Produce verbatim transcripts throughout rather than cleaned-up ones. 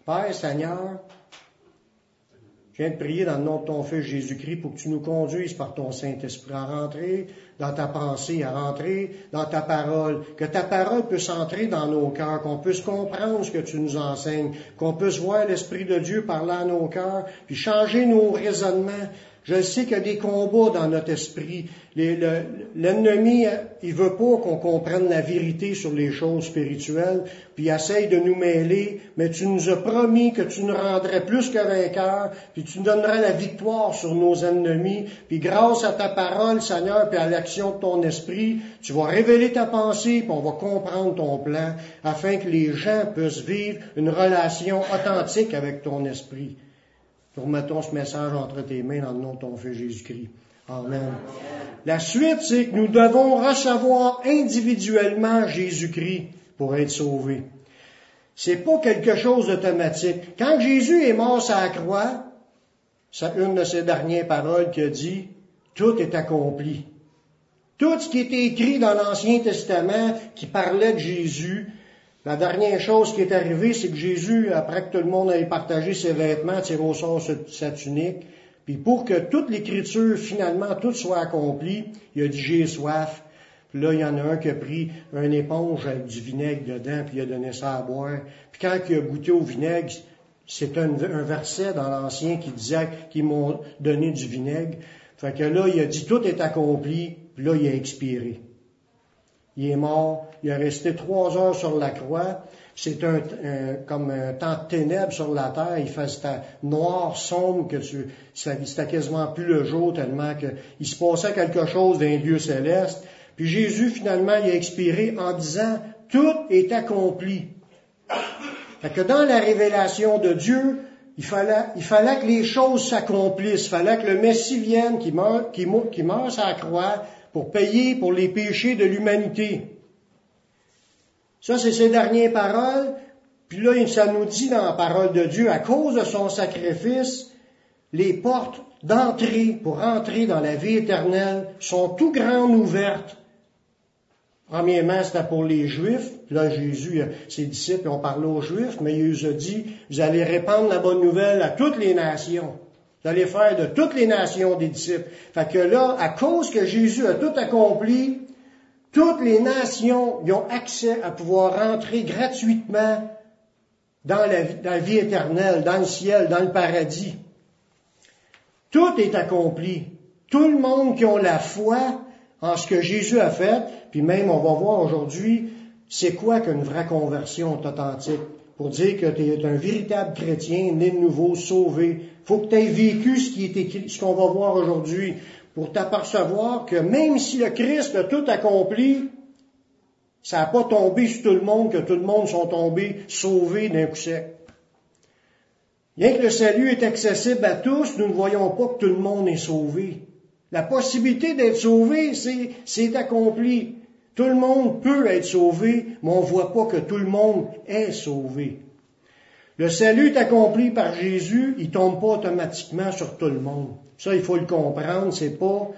Père, Seigneur, je viens de prier dans le nom de ton Fils Jésus-Christ pour que tu nous conduises par ton Saint-Esprit à rentrer dans ta pensée, à rentrer dans ta parole, que ta parole puisse entrer dans nos cœurs, qu'on puisse comprendre ce que tu nous enseignes, qu'on puisse voir l'Esprit de Dieu parler à nos cœurs, puis changer nos raisonnements. Je sais qu'il y a des combats dans notre esprit. Les, le, l'ennemi, il veut pas qu'on comprenne la vérité sur les choses spirituelles, puis il essaye de nous mêler, mais tu nous as promis que tu nous rendrais plus que vainqueurs, puis tu nous donnerais la victoire sur nos ennemis, puis grâce à ta parole, Seigneur, puis à l'action de ton esprit, tu vas révéler ta pensée, puis on va comprendre ton plan, afin que les gens puissent vivre une relation authentique avec ton esprit. Nous remettons ce message entre tes mains dans le nom de ton Fils Jésus-Christ. Amen. La suite, c'est que nous devons recevoir individuellement Jésus-Christ pour être sauvés. C'est pas quelque chose d'automatique. Quand Jésus est mort sur la croix, c'est une de ses dernières paroles qui a dit « Tout est accompli ». Tout ce qui était écrit dans l'Ancien Testament qui parlait de Jésus. La dernière chose qui est arrivée, c'est que Jésus, après que tout le monde ait partagé ses vêtements, tiré au sort sa tunique, puis pour que toute l'Écriture, finalement, tout soit accompli, il a dit « j'ai soif ». Puis là, il y en a un qui a pris une éponge avec du vinaigre dedans, puis il a donné ça à boire. Puis quand il a goûté au vinaigre, c'est un, un verset dans l'Ancien qui disait qu'ils m'ont donné du vinaigre. Fait que là, il a dit « tout est accompli », puis là, il a expiré. Il est mort, il a resté trois heures sur la croix. C'est un, un comme un temps de ténèbres sur la terre. Il faisait noir, sombre, que tu, c'était quasiment plus le jour tellement que il se passait quelque chose dans les lieux célestes. Puis Jésus, finalement, il a expiré en disant « Tout est accompli ». Fait que dans la révélation de Dieu, il fallait, il fallait que les choses s'accomplissent. Il fallait que le Messie vienne, qui meurt, qui meurt, qui meurt sur la croix, pour payer pour les péchés de l'humanité. Ça, c'est ses dernières paroles. Puis là, ça nous dit dans la parole de Dieu, à cause de son sacrifice, les portes d'entrée pour entrer dans la vie éternelle sont tout grandes ouvertes. Premièrement, c'était pour les Juifs. Puis là, Jésus, ses disciples ont parlé aux Juifs, mais il leur a dit, vous allez répandre la bonne nouvelle à toutes les nations. Vous allez faire de toutes les nations des disciples. Fait que là, à cause que Jésus a tout accompli, toutes les nations y ont accès à pouvoir rentrer gratuitement dans la, dans la vie éternelle, dans le ciel, dans le paradis. Tout est accompli. Tout le monde qui a la foi en ce que Jésus a fait, puis même on va voir aujourd'hui, c'est quoi qu'une vraie conversion authentique? Pour dire que tu es un véritable chrétien, né de nouveau, sauvé. Faut que tu aies vécu ce qui est écrit, ce qu'on va voir aujourd'hui, pour t'apercevoir que même si le Christ a tout accompli, ça n'a pas tombé sur tout le monde, que tout le monde sont tombés sauvés d'un coup sec. Bien que le salut est accessible à tous, nous ne voyons pas que tout le monde est sauvé. La possibilité d'être sauvé, c'est, c'est accompli. Tout le monde peut être sauvé, mais on ne voit pas que tout le monde est sauvé. Le salut est accompli par Jésus, il ne tombe pas automatiquement sur tout le monde. Ça, il faut le comprendre, c'est pas...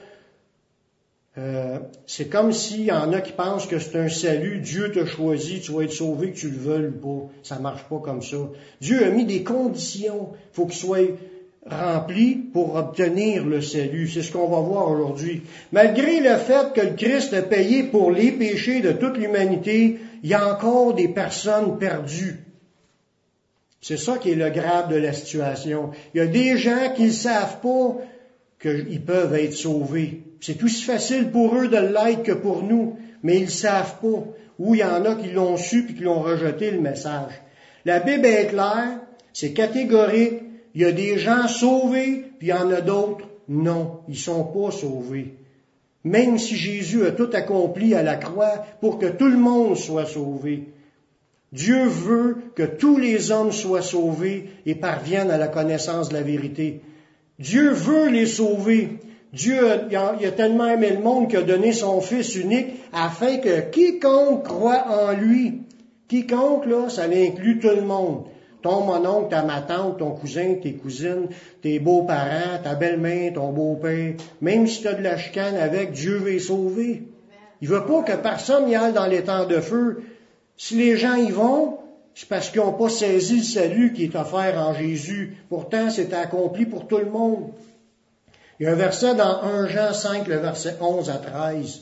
Euh, c'est comme s'il y en a qui pensent que c'est un salut, Dieu t'a choisi, tu vas être sauvé, que tu le veuilles ou pas. Ça marche pas comme ça. Dieu a mis des conditions, il faut qu'ils soient remplis pour obtenir le salut. C'est ce qu'on va voir aujourd'hui. Malgré le fait que le Christ a payé pour les péchés de toute l'humanité, il y a encore des personnes perdues. C'est ça qui est le grave de la situation. Il y a des gens qui ne savent pas qu'ils peuvent être sauvés. C'est aussi facile pour eux de l'être que pour nous, mais ils ne savent pas. Ou il y en a qui l'ont su puis qui l'ont rejeté le message. La Bible est claire, c'est catégorique. Il y a des gens sauvés, puis il y en a d'autres, non, ils ne sont pas sauvés. Même si Jésus a tout accompli à la croix pour que tout le monde soit sauvé. Dieu veut que tous les hommes soient sauvés et parviennent à la connaissance de la vérité. Dieu veut les sauver. Dieu a, il a, il a tellement aimé le monde qu'il a donné son Fils unique afin que quiconque croit en lui, quiconque, là, ça inclut tout le monde. Ton mononcle, ta ma tante, ton cousin, tes cousines, tes beaux-parents, ta belle-mère, ton beau-père, même si tu as de la chicane avec, Dieu veut les sauver. Il veut pas que personne y aille dans les temps de feu. Si les gens y vont, c'est parce qu'ils n'ont pas saisi le salut qui est offert en Jésus. Pourtant, c'est accompli pour tout le monde. Il y a un verset dans premier Jean cinq, le verset onze à treize.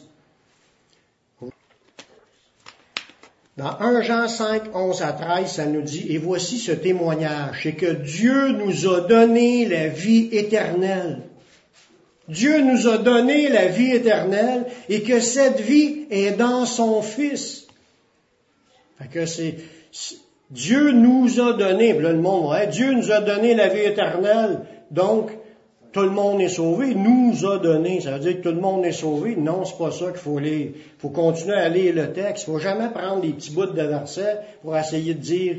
Dans premier Jean cinq, onze à treize, ça nous dit, et voici ce témoignage, c'est que Dieu nous a donné la vie éternelle. Dieu nous a donné la vie éternelle et que cette vie est dans son Fils. Fait que c'est, c'est Dieu nous a donné, puis là le monde va être, Dieu nous a donné la vie éternelle, donc tout le monde est sauvé, nous a donné, ça veut dire que tout le monde est sauvé. Non, c'est pas ça qu'il faut lire. Il faut continuer à lire le texte. Il faut jamais prendre des petits bouts de versets pour essayer de dire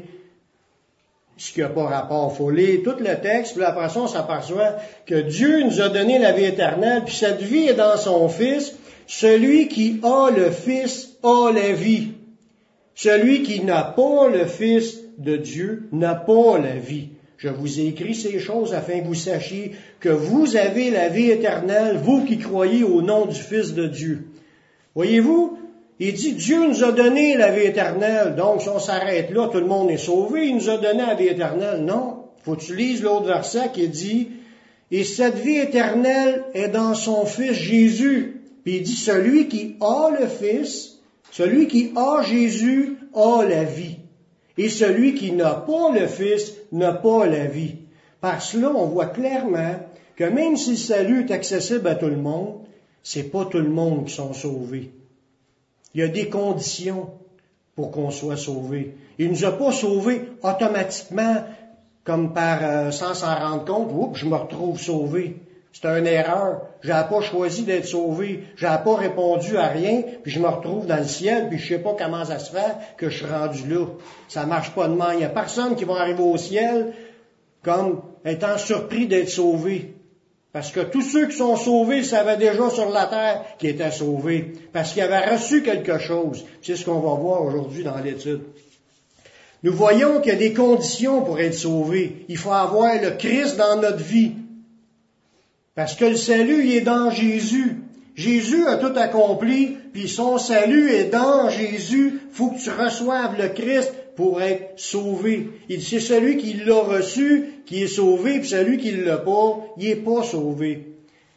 ce qui n'a pas rapport. Il faut lire tout le texte, puis après ça, on s'aperçoit que Dieu nous a donné la vie éternelle, puis cette vie est dans son Fils. Celui qui a le Fils a la vie. Celui qui n'a pas le Fils de Dieu n'a pas la vie. Je vous ai écrit ces choses afin que vous sachiez que vous avez la vie éternelle, vous qui croyez au nom du Fils de Dieu. Voyez-vous, il dit Dieu nous a donné la vie éternelle, donc si on s'arrête là, tout le monde est sauvé, il nous a donné la vie éternelle. Non, faut que tu lises l'autre verset qui dit « Et cette vie éternelle est dans son Fils Jésus. » Puis il dit « Celui qui a le Fils, celui qui a Jésus a la vie. » Et celui qui n'a pas le Fils n'a pas la vie. Par cela, on voit clairement que même si le salut est accessible à tout le monde, c'est pas tout le monde qui sont sauvés. Il y a des conditions pour qu'on soit sauvé. Il nous a pas sauvés automatiquement, comme par euh, sans s'en rendre compte. Oups, je me retrouve sauvé. C'est une erreur. J'avais pas choisi d'être sauvé. J'avais pas répondu à rien, puis je me retrouve dans le ciel, puis je sais pas comment ça se fait que je suis rendu là. Ça marche pas de même. Il y a personne qui va arriver au ciel comme étant surpris d'être sauvé. Parce que tous ceux qui sont sauvés savaient déjà sur la terre qu'ils étaient sauvés. Parce qu'ils avaient reçu quelque chose. C'est ce qu'on va voir aujourd'hui dans l'étude. Nous voyons qu'il y a des conditions pour être sauvé. Il faut avoir le Christ dans notre vie. Parce que le salut, il est dans Jésus. Jésus a tout accompli, puis son salut est dans Jésus. Il faut que tu reçoives le Christ pour être sauvé. Il dit, c'est celui qui l'a reçu qui est sauvé, puis celui qui ne l'a pas, il n'est pas sauvé.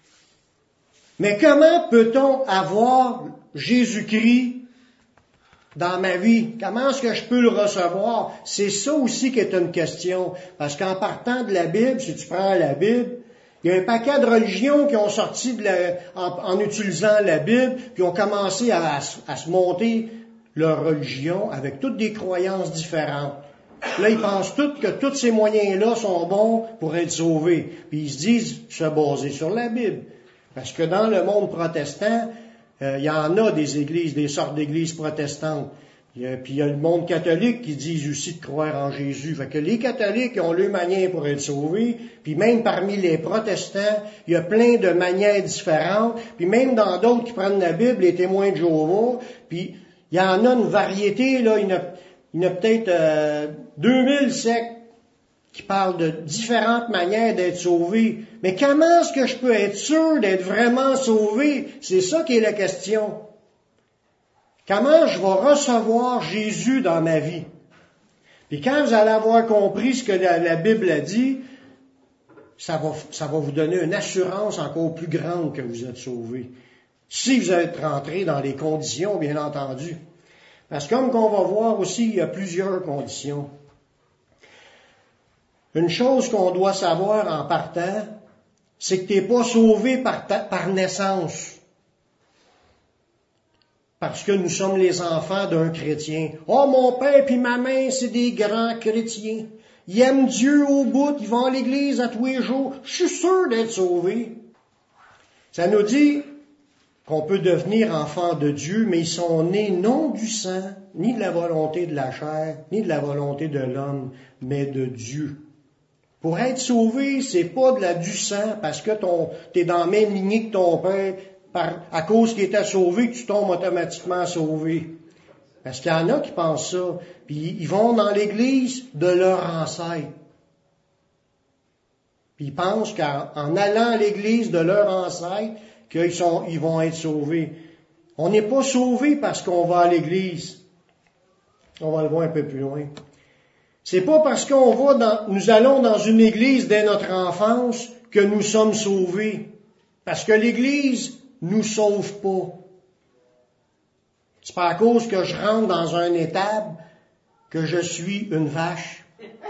Mais comment peut-on avoir Jésus-Christ dans ma vie? Comment est-ce que je peux le recevoir? C'est ça aussi qui est une question. Parce qu'en partant de la Bible, si tu prends la Bible, il y a un paquet de religions qui ont sorti de la, en, en utilisant la Bible, qui ont commencé à, à, à se monter leur religion avec toutes des croyances différentes. Là, ils pensent tous que tous ces moyens-là sont bons pour être sauvés. Puis ils se disent se baser sur la Bible. Parce que dans le monde protestant, euh, il y en a des églises, des sortes d'églises protestantes. Il y a, puis il y a le monde catholique qui dit aussi de croire en Jésus. Fait que les catholiques ont leur manière pour être sauvés. Puis même parmi les protestants, il y a plein de manières différentes. Puis même dans d'autres qui prennent la Bible, les témoins de Jéhovah, puis il y en a une variété, là, il y en a, il y en a peut-être euh, deux mille sectes qui parlent de différentes manières d'être sauvés. Mais comment est-ce que je peux être sûr d'être vraiment sauvé? C'est ça qui est la question. Comment je vais recevoir Jésus dans ma vie? Puis quand vous allez avoir compris ce que la, la Bible a dit, ça va, ça va vous donner une assurance encore plus grande que vous êtes sauvé. Si vous êtes rentré dans les conditions, bien entendu. Parce que comme qu'on va voir aussi, il y a plusieurs conditions. Une chose qu'on doit savoir en partant, c'est que tu n'es pas sauvé par, ta, par naissance. Parce que nous sommes les enfants d'un chrétien. Oh, mon père puis ma mère, c'est des grands chrétiens. Ils aiment Dieu au bout, ils vont à l'église à tous les jours. Je suis sûr d'être sauvé. Ça nous dit qu'on peut devenir enfant de Dieu, mais ils sont nés non du sang, ni de la volonté de la chair, ni de la volonté de l'homme, mais de Dieu. Pour être sauvé, c'est pas de la du sang, parce que ton, t'es dans la même lignée que ton père, par, à cause qu'il était sauvé, que tu tombes automatiquement sauvé. Parce qu'il y en a qui pensent ça. Puis ils vont dans l'église de leur ancêtre. Puis ils pensent qu'en en allant à l'église de leur ancêtre, qu'ils sont, ils vont être sauvés. On n'est pas sauvé parce qu'on va à l'église. On va le voir un peu plus loin. C'est pas parce qu'on va dans, nous allons dans une église dès notre enfance que nous sommes sauvés. Parce que l'église nous sauve pas. C'est pas à cause que je rentre dans un étable que je suis une vache.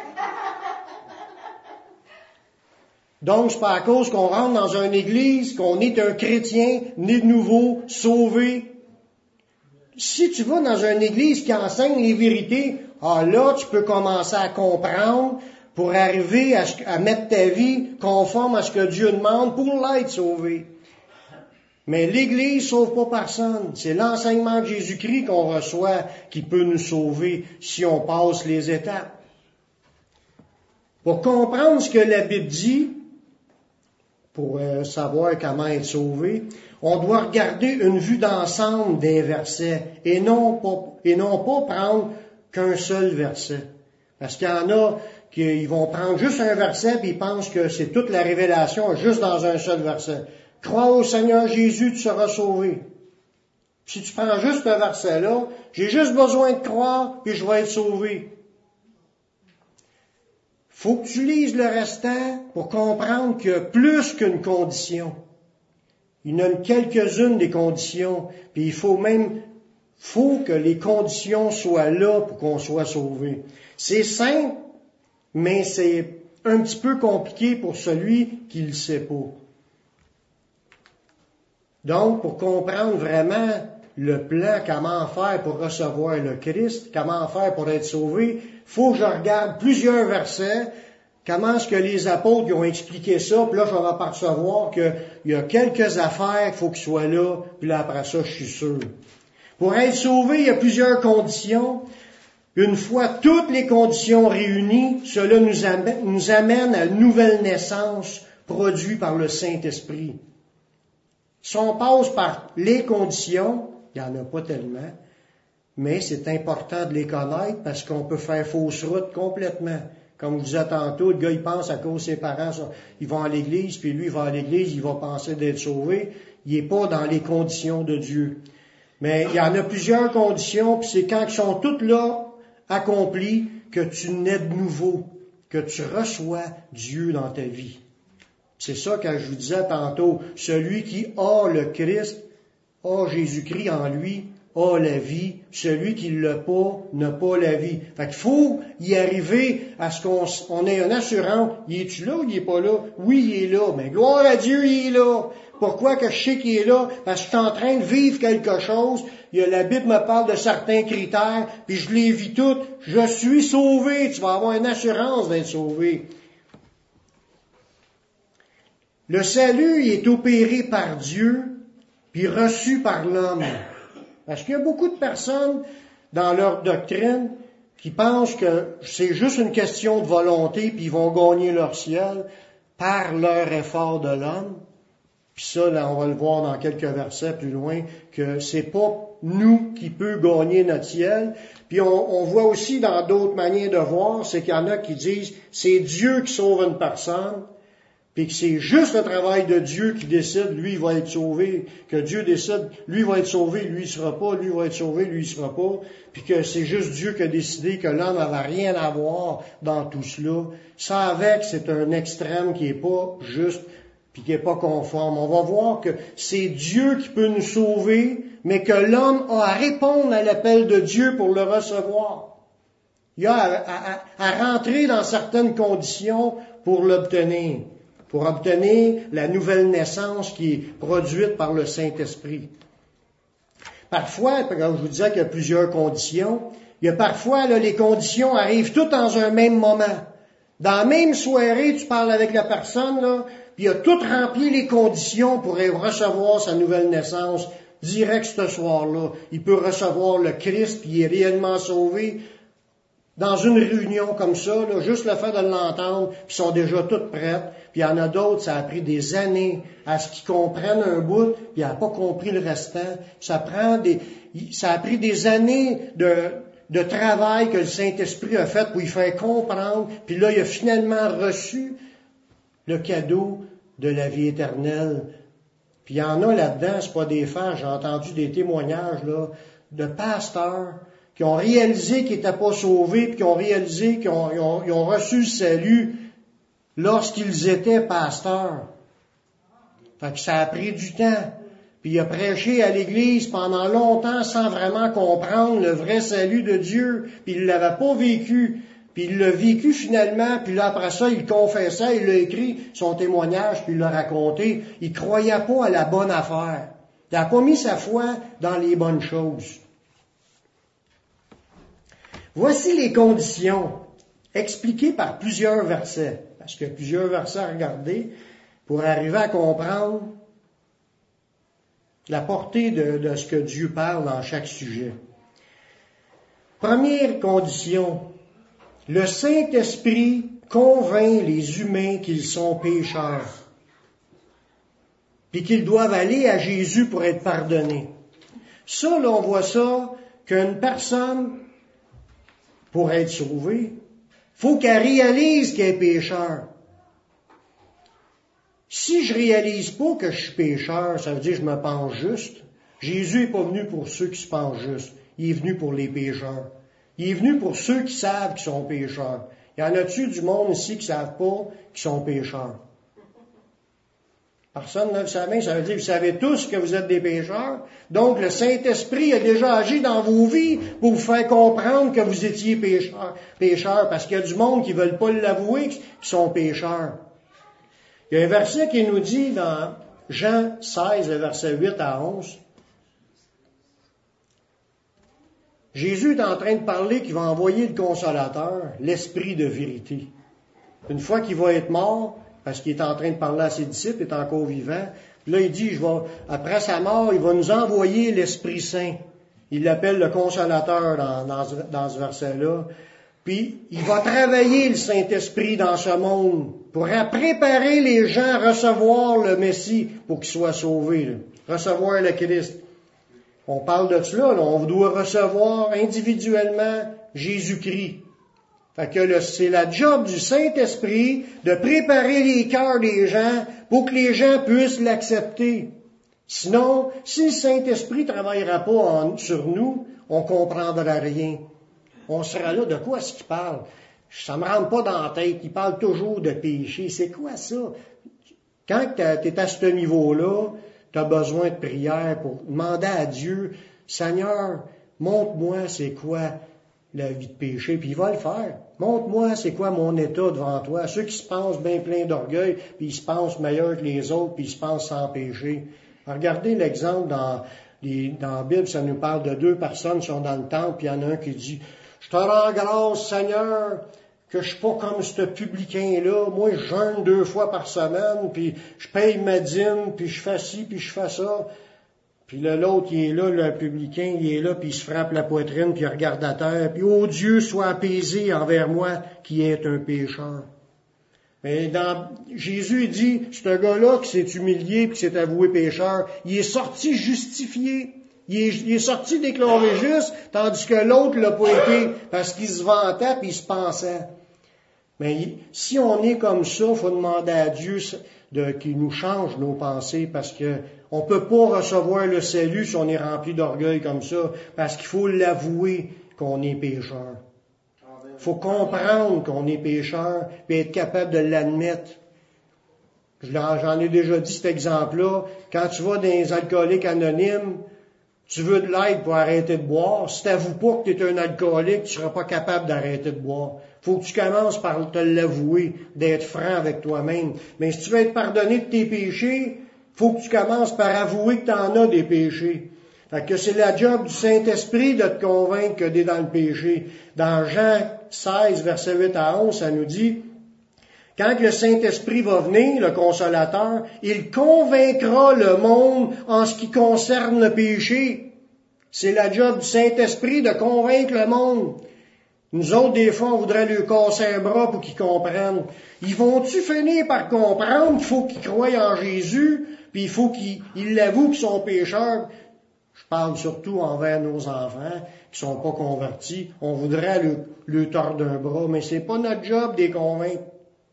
Donc, c'est pas à cause qu'on rentre dans une église qu'on est un chrétien, né de nouveau, sauvé. Si tu vas dans une église qui enseigne les vérités, ah là, tu peux commencer à comprendre pour arriver à, à mettre ta vie conforme à ce que Dieu demande pour l'être sauvé. Mais l'Église ne sauve pas personne. C'est l'enseignement de Jésus-Christ qu'on reçoit qui peut nous sauver si on passe les étapes. Pour comprendre ce que la Bible dit, pour euh, savoir comment être sauvé, on doit regarder une vue d'ensemble des versets et non pas, et non pas prendre qu'un seul verset. Parce qu'il y en a qui vont prendre juste un verset et ils pensent que c'est toute la révélation juste dans un seul verset. Crois au Seigneur Jésus, tu seras sauvé. Si tu prends juste ce verset-là, j'ai juste besoin de croire puis je vais être sauvé. Faut que tu lises le restant pour comprendre qu'il y a plus qu'une condition. Il y en a quelques-unes des conditions, puis il faut même, faut que les conditions soient là pour qu'on soit sauvé. C'est simple, mais c'est un petit peu compliqué pour celui qui ne le sait pas. Donc, pour comprendre vraiment le plan, comment faire pour recevoir le Christ, comment faire pour être sauvé, faut que je regarde plusieurs versets, comment est-ce que les apôtres ont expliqué ça, puis là, je vais m'apercevoir qu'il y a quelques affaires qu'il faut qu'ils soient là, puis là, après ça, je suis sûr. Pour être sauvé, il y a plusieurs conditions. Une fois toutes les conditions réunies, cela nous amène, nous amène à une nouvelle naissance produite par le Saint-Esprit. Si on passe par les conditions, il n'y en a pas tellement, mais c'est important de les connaître parce qu'on peut faire fausse route complètement. Comme je disais tantôt, le gars, il pense à cause de ses parents, ils vont à l'église, puis lui, il va à l'église, il va penser d'être sauvé. Il n'est pas dans les conditions de Dieu. Mais il y en a plusieurs conditions, puis c'est quand ils sont toutes là, accomplies, que tu nais de nouveau, que tu reçois Dieu dans ta vie. C'est ça que je vous disais tantôt. Celui qui a le Christ, a Jésus-Christ en lui, a la vie. Celui qui ne l'a pas, n'a pas la vie. Fait qu'il faut y arriver à ce qu'on on ait une assurance. Il est-tu là ou il est pas là? Oui, il est là. Mais gloire à Dieu, il est là. Pourquoi que je sais qu'il est là? Parce que je suis en train de vivre quelque chose. Il y a, la Bible me parle de certains critères, puis je les vis toutes. Je suis sauvé. Tu vas avoir une assurance d'être sauvé. Le salut, il est opéré par Dieu, puis reçu par l'homme. Parce qu'il y a beaucoup de personnes dans leur doctrine qui pensent que c'est juste une question de volonté, puis ils vont gagner leur ciel par leur effort de l'homme. Puis ça, là, on va le voir dans quelques versets plus loin, que c'est pas nous qui peut gagner notre ciel. Puis on, on voit aussi dans d'autres manières de voir, c'est qu'il y en a qui disent c'est Dieu qui sauve une personne, puis que c'est juste le travail de Dieu qui décide, lui, il va être sauvé, que Dieu décide, lui va être sauvé, lui, il sera pas, lui va être sauvé, lui, il sera pas, puis que c'est juste Dieu qui a décidé que l'homme n'avait rien à voir dans tout cela. Ça avec, c'est un extrême qui est pas juste, puis qui est pas conforme. On va voir que c'est Dieu qui peut nous sauver, mais que l'homme a à répondre à l'appel de Dieu pour le recevoir. Il a à, à, à rentrer dans certaines conditions pour l'obtenir. Pour obtenir la nouvelle naissance qui est produite par le Saint-Esprit. Parfois, comme je vous disais qu'il y a plusieurs conditions, il y a parfois, là, les conditions arrivent toutes dans un même moment. Dans la même soirée, tu parles avec la personne, là, puis il a tout rempli les conditions pour recevoir sa nouvelle naissance direct ce soir-là. Il peut recevoir le Christ, puis il est réellement sauvé. Dans une réunion comme ça, là, juste le fait de l'entendre, puis ils sont déjà toutes prêtes. Puis il y en a d'autres, ça a pris des années à ce qu'ils comprennent un bout, puis ils n'ont pas compris le restant. Ça prend des, ça a pris des années de, de travail que le Saint-Esprit a fait pour y faire comprendre. Puis là, il a finalement reçu le cadeau de la vie éternelle. Puis il y en a là-dedans, c'est pas des faits, j'ai entendu des témoignages là de pasteurs qui ont réalisé qu'ils n'étaient pas sauvés, puis qui ont réalisé qu'ils ont, ils ont, ils ont reçu le salut lorsqu'ils étaient pasteurs. Fait que ça a pris du temps. Puis il a prêché à l'Église pendant longtemps sans vraiment comprendre le vrai salut de Dieu. Puis il l'avait pas vécu. Puis il l'a vécu finalement. Puis là, après ça, il confessait, il a écrit son témoignage, puis il l'a raconté. Il croyait pas à la bonne affaire. Il n'a pas mis sa foi dans les bonnes choses. Voici les conditions expliquées par plusieurs versets. Parce qu'il y a plusieurs versets à regarder pour arriver à comprendre la portée de, de ce que Dieu parle dans chaque sujet. Première condition, le Saint-Esprit convainc les humains qu'ils sont pécheurs, puis qu'ils doivent aller à Jésus pour être pardonnés. Ça, là, on voit ça, qu'une personne, pour être sauvée, faut qu'elle réalise qu'elle est pécheur. Si je réalise pas que je suis pécheur, ça veut dire que je me pense juste. Jésus n'est pas venu pour ceux qui se pensent juste. Il est venu pour les pécheurs. Il est venu pour ceux qui savent qu'ils sont pécheurs. Il y en a-tu du monde ici qui ne savent pas qu'ils sont pécheurs? Personne ne lève sa main, ça veut dire que vous savez tous que vous êtes des pécheurs. Donc le Saint-Esprit a déjà agi dans vos vies pour vous faire comprendre que vous étiez pécheurs, pécheurs parce qu'il y a du monde qui ne veulent pas l'avouer qu'ils sont pécheurs. Il y a un verset qui nous dit dans Jean seize, le verset huit à onze, Jésus est en train de parler qu'il va envoyer le Consolateur, l'Esprit de vérité. Une fois qu'il va être mort, parce qu'il est en train de parler à ses disciples, il est encore vivant, puis là il dit, je vais, après sa mort, il va nous envoyer l'Esprit Saint. Il l'appelle le Consolateur dans, dans, dans ce verset-là. Puis, il va travailler le Saint-Esprit dans ce monde pour préparer les gens à recevoir le Messie pour qu'ils soient sauvés, là. Recevoir le Christ. On parle de cela, là. On doit recevoir individuellement Jésus-Christ. Fait que là, c'est la job du Saint-Esprit de préparer les cœurs des gens pour que les gens puissent l'accepter. Sinon, si le Saint-Esprit ne travaillera pas en, sur nous, on ne comprendra rien. On sera là, de quoi est-ce qu'il parle? Ça me rentre pas dans la tête. Il parle toujours de péché. C'est quoi ça? Quand tu es à ce niveau-là, tu as besoin de prière pour demander à Dieu, Seigneur, montre-moi c'est quoi la vie de péché, puis il va le faire. Montre-moi c'est quoi mon état devant toi. Ceux qui se pensent bien pleins d'orgueil, puis ils se pensent meilleurs que les autres, puis ils se pensent sans péché. Regardez l'exemple dans, les, dans la Bible, ça nous parle de deux personnes qui sont dans le temple, puis il y en a un qui dit, je te rends grâce, Seigneur, que je suis pas comme ce publicain-là. Moi, je jeûne deux fois par semaine, puis je paye ma dîme, puis je fais ci, puis je fais ça. Puis là, l'autre, il est là, le publicain, il est là, puis il se frappe la poitrine, puis il regarde à terre, puis « Oh Dieu, sois apaisé envers moi, qui est un pécheur. » Mais dans, Jésus dit, ce gars-là qui s'est humilié, puis qui s'est avoué pécheur, il est sorti justifié. Il est, il est sorti déclaré juste, tandis que l'autre l'a pas été, parce qu'il se vantait, puis il se pensait. Mais si on est comme ça, il faut demander à Dieu de, qu'il nous change nos pensées, parce que on peut pas recevoir le salut si on est rempli d'orgueil comme ça, parce qu'il faut l'avouer qu'on est pécheur. Il faut comprendre qu'on est pécheur, puis être capable de l'admettre. J'en ai déjà dit cet exemple-là. Quand tu vas dans les alcooliques anonymes, tu veux de l'aide pour arrêter de boire. Si tu n'avoues pas que tu es un alcoolique, tu ne seras pas capable d'arrêter de boire. Il faut que tu commences par te l'avouer, d'être franc avec toi-même. Mais si tu veux être pardonné de tes péchés, il faut que tu commences par avouer que tu en as des péchés. Fait que c'est la job du Saint-Esprit de te convaincre que tu es dans le péché. Dans Jean seize, verset huit à onze, ça nous dit, quand le Saint-Esprit va venir, le Consolateur, il convaincra le monde en ce qui concerne le péché. C'est la job du Saint-Esprit de convaincre le monde. Nous autres, des fois, on voudrait lui casser un bras pour qu'ils comprennent. Ils vont-tu finir par comprendre qu'il faut qu'ils croient en Jésus, puis il faut qu'ils ils l'avouent qu'ils sont pécheurs? Je parle surtout envers nos enfants qui sont pas convertis. On voudrait lui, lui tordre un bras, mais c'est pas notre job de les convaincre.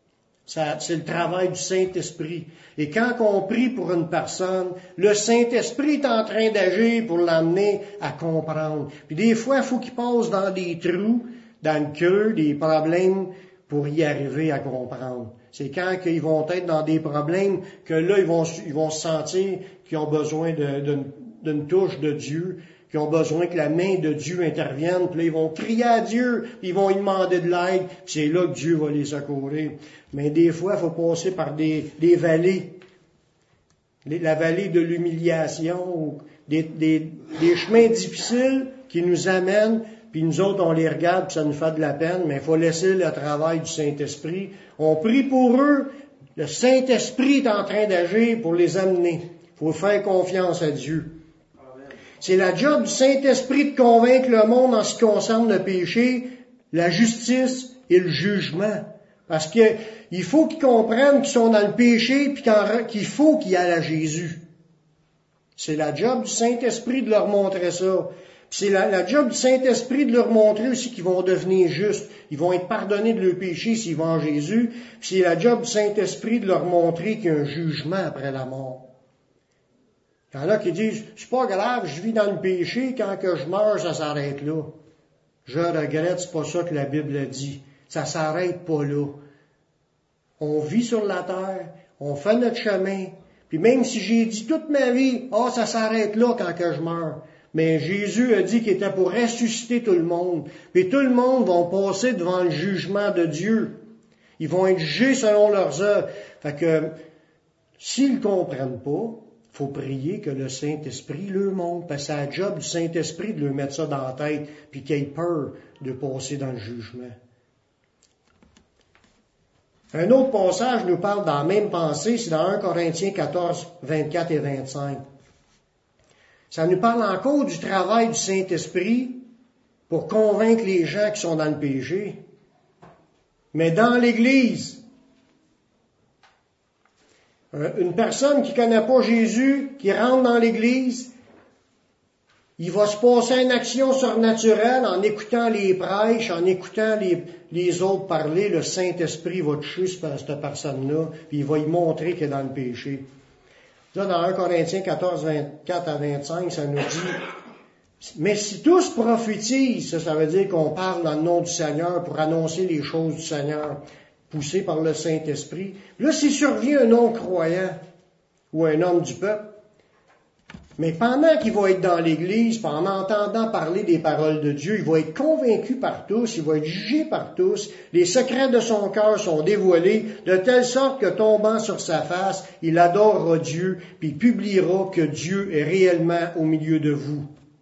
Ça, c'est le travail du Saint-Esprit. Et quand on prie pour une personne, le Saint-Esprit est en train d'agir pour l'amener à comprendre. Puis des fois, il faut qu'il passe dans des trous, dans le cœur, des problèmes pour y arriver à comprendre. C'est quand ils vont être dans des problèmes que là, ils vont, ils vont se sentir qu'ils ont besoin de, de, d'une touche de Dieu, qui ont besoin que la main de Dieu intervienne, puis là, ils vont crier à Dieu, puis ils vont lui demander de l'aide, puis c'est là que Dieu va les secourir. Mais des fois, il faut passer par des, des vallées, la vallée de l'humiliation, des, des, des chemins difficiles qui nous amènent, puis nous autres, on les regarde, puis ça nous fait de la peine, mais il faut laisser le travail du Saint-Esprit. On prie pour eux, le Saint-Esprit est en train d'agir pour les amener. Il faut faire confiance à Dieu. C'est la job du Saint-Esprit de convaincre le monde en ce qui concerne le péché, la justice et le jugement. Parce que il faut qu'ils comprennent qu'ils sont dans le péché puis qu'il faut qu'ils aillent à Jésus. C'est la job du Saint-Esprit de leur montrer ça. Puis c'est la, la job du Saint-Esprit de leur montrer aussi qu'ils vont devenir justes. Ils vont être pardonnés de leur péché s'ils vont en Jésus. Puis c'est la job du Saint-Esprit de leur montrer qu'il y a un jugement après la mort. Il y en a qui disent, c'est pas grave, je vis dans le péché, quand que je meurs, ça s'arrête là. Je regrette, c'est pas ça que la Bible a dit. Ça s'arrête pas là. On vit sur la terre, on fait notre chemin, puis même si j'ai dit toute ma vie, ah, oh, ça s'arrête là quand que je meurs. Mais Jésus a dit qu'il était pour ressusciter tout le monde. Puis tout le monde va passer devant le jugement de Dieu. Ils vont être jugés selon leurs œuvres. Fait que, s'ils ne comprennent pas, il faut prier que le Saint-Esprit leur montre, parce que c'est la job du Saint-Esprit de leur mettre ça dans la tête, puis qu'ils aient peur de passer dans le jugement. Un autre passage nous parle dans la même pensée, c'est dans un Corinthiens quatorze, vingt-quatre et vingt-cinq. Ça nous parle encore du travail du Saint-Esprit pour convaincre les gens qui sont dans le péché. Mais dans l'Église, une personne qui ne connaît pas Jésus, qui rentre dans l'Église, il va se passer une action surnaturelle en écoutant les prêches, en écoutant les, les autres parler. Le Saint-Esprit va toucher cette personne-là, puis il va lui montrer qu'elle est dans le péché. Là, dans un Corinthiens quatorze, vingt-quatre à vingt-cinq, ça nous dit, mais si tous prophétisent, ça, ça veut dire qu'on parle dans le nom du Seigneur pour annoncer les choses du Seigneur, poussé par le Saint-Esprit. Là, s'il survient un non-croyant ou un homme du peuple, mais pendant qu'il va être dans l'Église, en entendant parler des paroles de Dieu, il va être convaincu par tous, il va être jugé par tous, les secrets de son cœur sont dévoilés, de telle sorte que tombant sur sa face, il adorera Dieu, puis il publiera que Dieu est réellement au milieu de vous.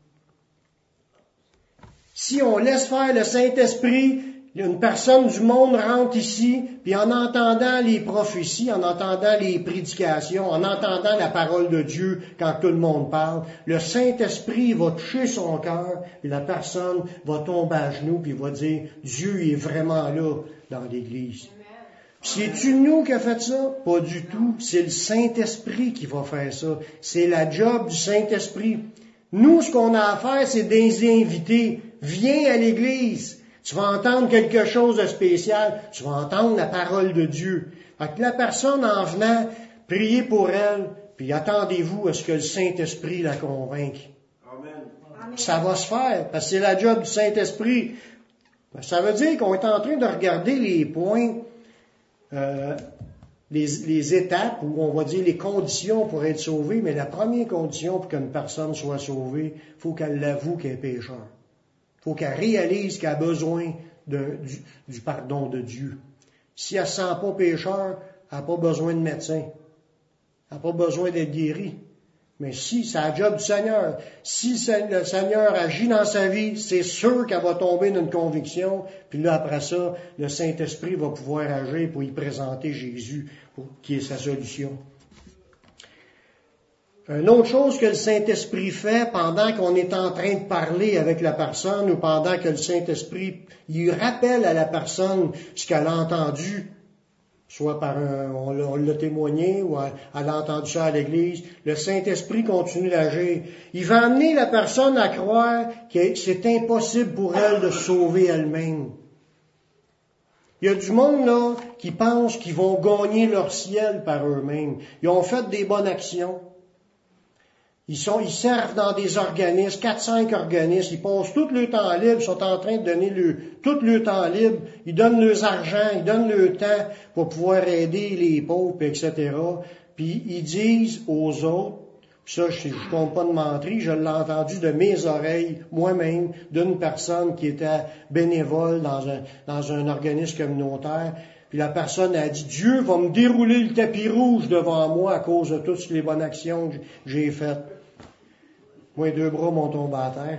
Si on laisse faire le Saint-Esprit, une personne du monde rentre ici, puis en entendant les prophéties, en entendant les prédications, en entendant la parole de Dieu quand tout le monde parle, le Saint-Esprit va toucher son cœur, puis la personne va tomber à genoux, puis va dire, Dieu est vraiment là dans l'Église. C'est-tu nous qui a fait ça? Pas du tout. C'est le Saint-Esprit qui va faire ça. C'est la job du Saint-Esprit. Nous, ce qu'on a à faire, c'est des invités. Viens à l'Église. Tu vas entendre quelque chose de spécial. Tu vas entendre la parole de Dieu. Fait que la personne, en venant, priez pour elle, puis attendez-vous à ce que le Saint-Esprit la convainque. Amen. Ça va se faire, parce que c'est la job du Saint-Esprit. Ça veut dire qu'on est en train de regarder les points, euh, les, les étapes, ou on va dire les conditions pour être sauvé, mais la première condition pour qu'une personne soit sauvée, il faut qu'elle l'avoue qu'elle est pécheur. Il faut qu'elle réalise qu'elle a besoin de, du, du pardon de Dieu. Si elle ne se sent pas pécheur, elle n'a pas besoin de médecin. Elle n'a pas besoin d'être guérie. Mais si, c'est la job du Seigneur. Si le Seigneur agit dans sa vie, c'est sûr qu'elle va tomber dans une conviction. Puis là, après ça, le Saint-Esprit va pouvoir agir pour y présenter Jésus, pour, qui est sa solution. Une autre chose que le Saint-Esprit fait pendant qu'on est en train de parler avec la personne ou pendant que le Saint-Esprit il rappelle à la personne ce qu'elle a entendu, soit par un, on l'a, on l'a témoigné ou elle a entendu ça à l'Église, le Saint-Esprit continue d'agir. Il va amener la personne à croire que c'est impossible pour elle de se sauver elle-même. Il y a du monde, là, qui pense qu'ils vont gagner leur ciel par eux-mêmes. Ils ont fait des bonnes actions. Ils sont, ils servent dans des organismes, quatre, cinq organismes, ils passent tout le temps libre, ils sont en train de donner le, tout le temps libre, ils donnent leurs argent, ils donnent le temps pour pouvoir aider les pauvres, et cetera. Puis ils disent aux autres, ça, je ne compte pas de mentir, je l'ai entendu de mes oreilles, moi-même, d'une personne qui était bénévole dans un, dans un organisme communautaire. Puis la personne a dit, Dieu va me dérouler le tapis rouge devant moi à cause de toutes les bonnes actions que j'ai faites. Moi, les deux bras m'ont tombé à terre.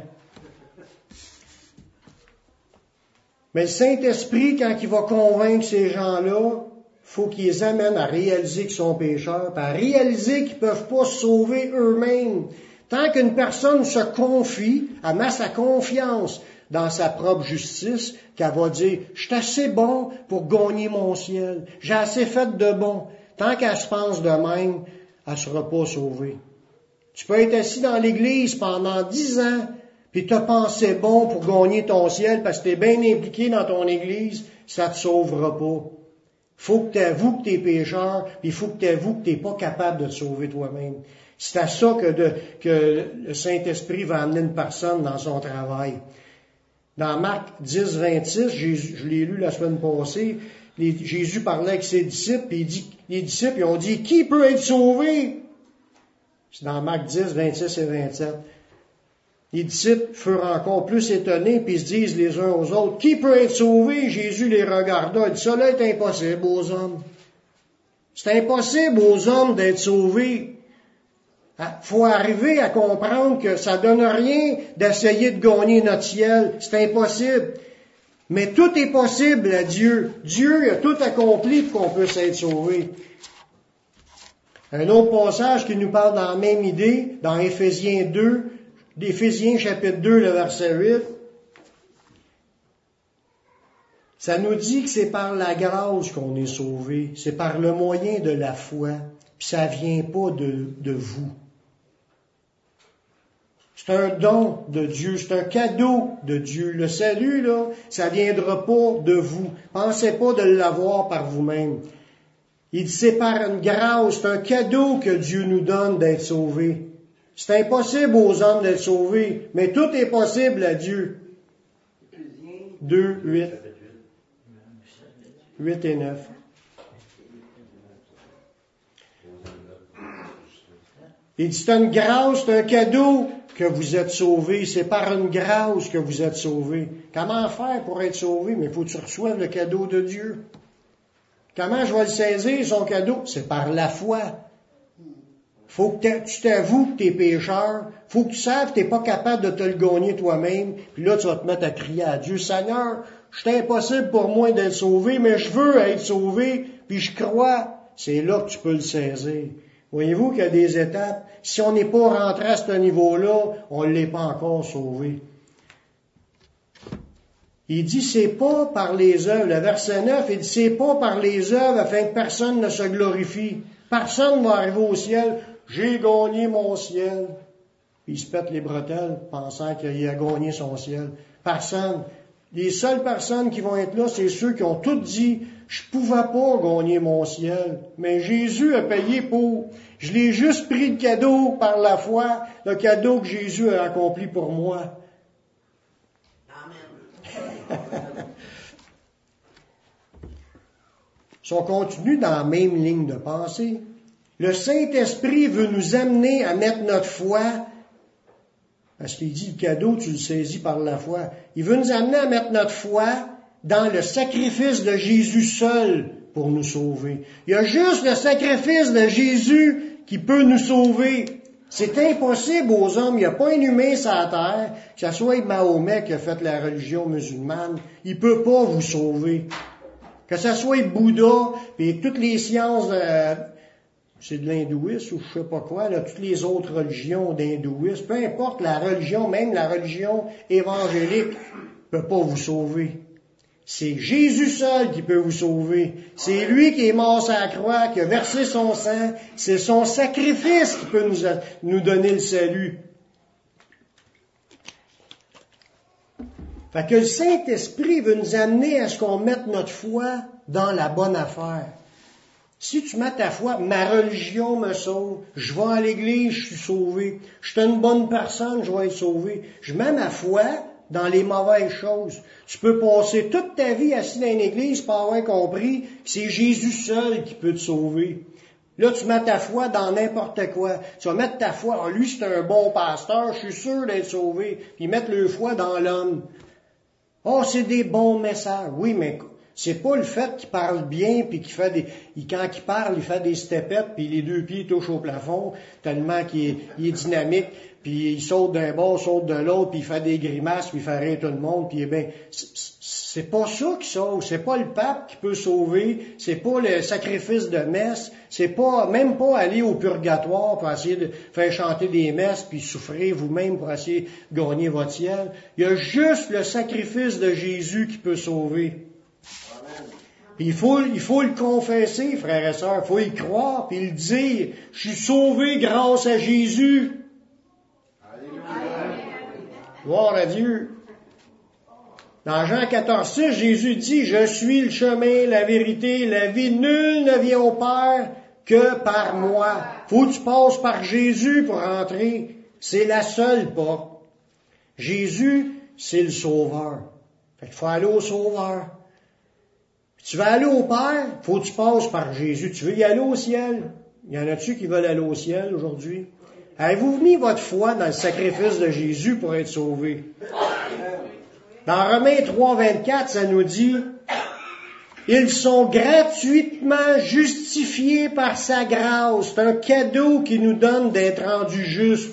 Mais le Saint-Esprit, quand il va convaincre ces gens-là, faut qu'ils les amènent à réaliser qu'ils sont pécheurs, puis à réaliser qu'ils ne peuvent pas se sauver eux-mêmes. Tant qu'une personne se confie, elle met sa confiance dans sa propre justice, qu'elle va dire, je suis assez bon pour gagner mon ciel, j'ai assez fait de bon. Tant qu'elle se pense de même, elle ne sera pas sauvée. Tu peux être assis dans l'église pendant dix ans, puis te penser bon pour gagner ton ciel, parce que tu es bien impliqué dans ton église, ça ne te sauvera pas. Faut que tu avoues que tu es pécheur, puis il faut que tu avoues que tu n'es pas capable de te sauver toi-même. C'est à ça que, de, que le Saint-Esprit va amener une personne dans son travail. Dans Marc dix, vingt-six, Jésus, je l'ai lu la semaine passée, les, Jésus parlait avec ses disciples, puis il dit, les disciples ils ont dit, qui peut être sauvé? C'est dans Marc dix, vingt-six et vingt-sept. Les disciples furent encore plus étonnés, puis ils se disent les uns aux autres, qui peut être sauvé? Jésus les regarda, il dit, ça là est impossible aux hommes. C'est impossible aux hommes d'être sauvés. Il faut arriver à comprendre que ça donne rien d'essayer de gagner notre ciel. C'est impossible. Mais tout est possible à Dieu. Dieu a tout accompli pour qu'on puisse être sauvé. Un autre passage qui nous parle dans la même idée, dans Éphésiens deux, d'Éphésiens chapitre deux, le verset huit, ça nous dit que c'est par la grâce qu'on est sauvé. C'est par le moyen de la foi. Puis ça vient pas de, de vous. C'est un don de Dieu, c'est un cadeau de Dieu. Le salut, là, ça viendra pas de vous. Pensez pas de l'avoir par vous-même. Il dit, c'est par une grâce, c'est un cadeau que Dieu nous donne d'être sauvés. C'est impossible aux hommes d'être sauvés, mais tout est possible à Dieu. deux, huit. huit et neuf. Il dit, c'est une grâce, c'est un cadeau que vous êtes sauvés. C'est par une grâce que vous êtes sauvés. Comment faire pour être sauvé? Mais il faut que tu reçoives le cadeau de Dieu. Comment je vais le saisir, son cadeau? C'est par la foi. Faut que tu t'avoues que tu es pécheur. Faut que tu saches que tu n'es pas capable de te le gagner toi-même. Puis là, tu vas te mettre à crier à Dieu, Seigneur, c'est impossible pour moi d'être sauvé, mais je veux être sauvé, puis je crois. C'est là que tu peux le saisir. Voyez-vous qu'il y a des étapes. Si on n'est pas rentré à ce niveau-là, on ne l'est pas encore sauvé. Il dit, c'est pas par les œuvres. Le verset neuf, il dit, c'est pas par les œuvres afin que personne ne se glorifie. Personne ne va arriver au ciel. J'ai gagné mon ciel. Puis il se pète les bretelles, pensant qu'il a gagné son ciel. Personne. Les seules personnes qui vont être là, c'est ceux qui ont tout dit, je pouvais pas gagner mon ciel, mais Jésus a payé pour. Je l'ai juste pris le cadeau par la foi, le cadeau que Jésus a accompli pour moi. Si on continue dans la même ligne de pensée, le Saint-Esprit veut nous amener à mettre notre foi, parce qu'il dit le cadeau, tu le saisis par la foi. Il veut nous amener à mettre notre foi dans le sacrifice de Jésus seul pour nous sauver. Il y a juste le sacrifice de Jésus qui peut nous sauver. C'est impossible aux hommes. Il n'y a pas un humain sur la terre, que ce soit Mahomet qui a fait la religion musulmane, il ne peut pas vous sauver. Que ce soit Bouddha, et toutes les sciences, euh, c'est de l'hindouisme ou je sais pas quoi, là, toutes les autres religions d'hindouisme, peu importe la religion, même la religion évangélique, ne peut pas vous sauver. C'est Jésus seul qui peut vous sauver. C'est lui qui est mort sur la croix, qui a versé son sang. C'est son sacrifice qui peut nous, nous donner le salut. Fait que le Saint-Esprit veut nous amener à ce qu'on mette notre foi dans la bonne affaire. Si tu mets ta foi, ma religion me sauve, je vais à l'église, je suis sauvé, je suis une bonne personne, je vais être sauvé. Je mets ma foi dans les mauvaises choses. Tu peux passer toute ta vie assis dans une église pour avoir compris que c'est Jésus seul qui peut te sauver. Là, tu mets ta foi dans n'importe quoi. Tu vas mettre ta foi, oh, lui c'est un bon pasteur, je suis sûr d'être sauvé. Puis mettre le foi dans l'homme. Oh, c'est des bons messages. Oui, mais c'est pas le fait qu'il parle bien, puis qu'il fait des, il, quand il parle, il fait des stepettes, puis les deux pieds touchent au plafond, tellement qu'il est, il est dynamique, puis il saute d'un bord, saute de l'autre, puis il fait des grimaces, puis il fait rire tout le monde, puis ben, c'est pas ça qui sauve, c'est pas le pape qui peut sauver, c'est pas le sacrifice de messe, c'est pas, même pas aller au purgatoire pour essayer de faire chanter des messes, puis souffrir vous-même pour essayer de gagner votre ciel. Il y a juste le sacrifice de Jésus qui peut sauver. Puis il faut, il faut le confesser, frères et sœurs, il faut y croire, puis le dire. Je suis sauvé grâce à Jésus. Alléluia. Gloire à Dieu. Dans Jean quatorze six, Jésus dit, je suis le chemin, la vérité, la vie. Nul ne vient au Père que par moi. Faut que tu passes par Jésus pour entrer. C'est la seule porte. Jésus, c'est le Sauveur. Fait qu'il faut aller au Sauveur. Tu veux aller au Père, faut que tu passes par Jésus. Tu veux y aller au ciel? Y en a-tu qui veulent aller au ciel aujourd'hui? Avez-vous mis votre foi dans le sacrifice de Jésus pour être sauvé? Dans Romains trois vingt-quatre, ça nous dit, ils sont gratuitement justifiés par sa grâce. C'est un cadeau qui nous donne d'être rendus justes.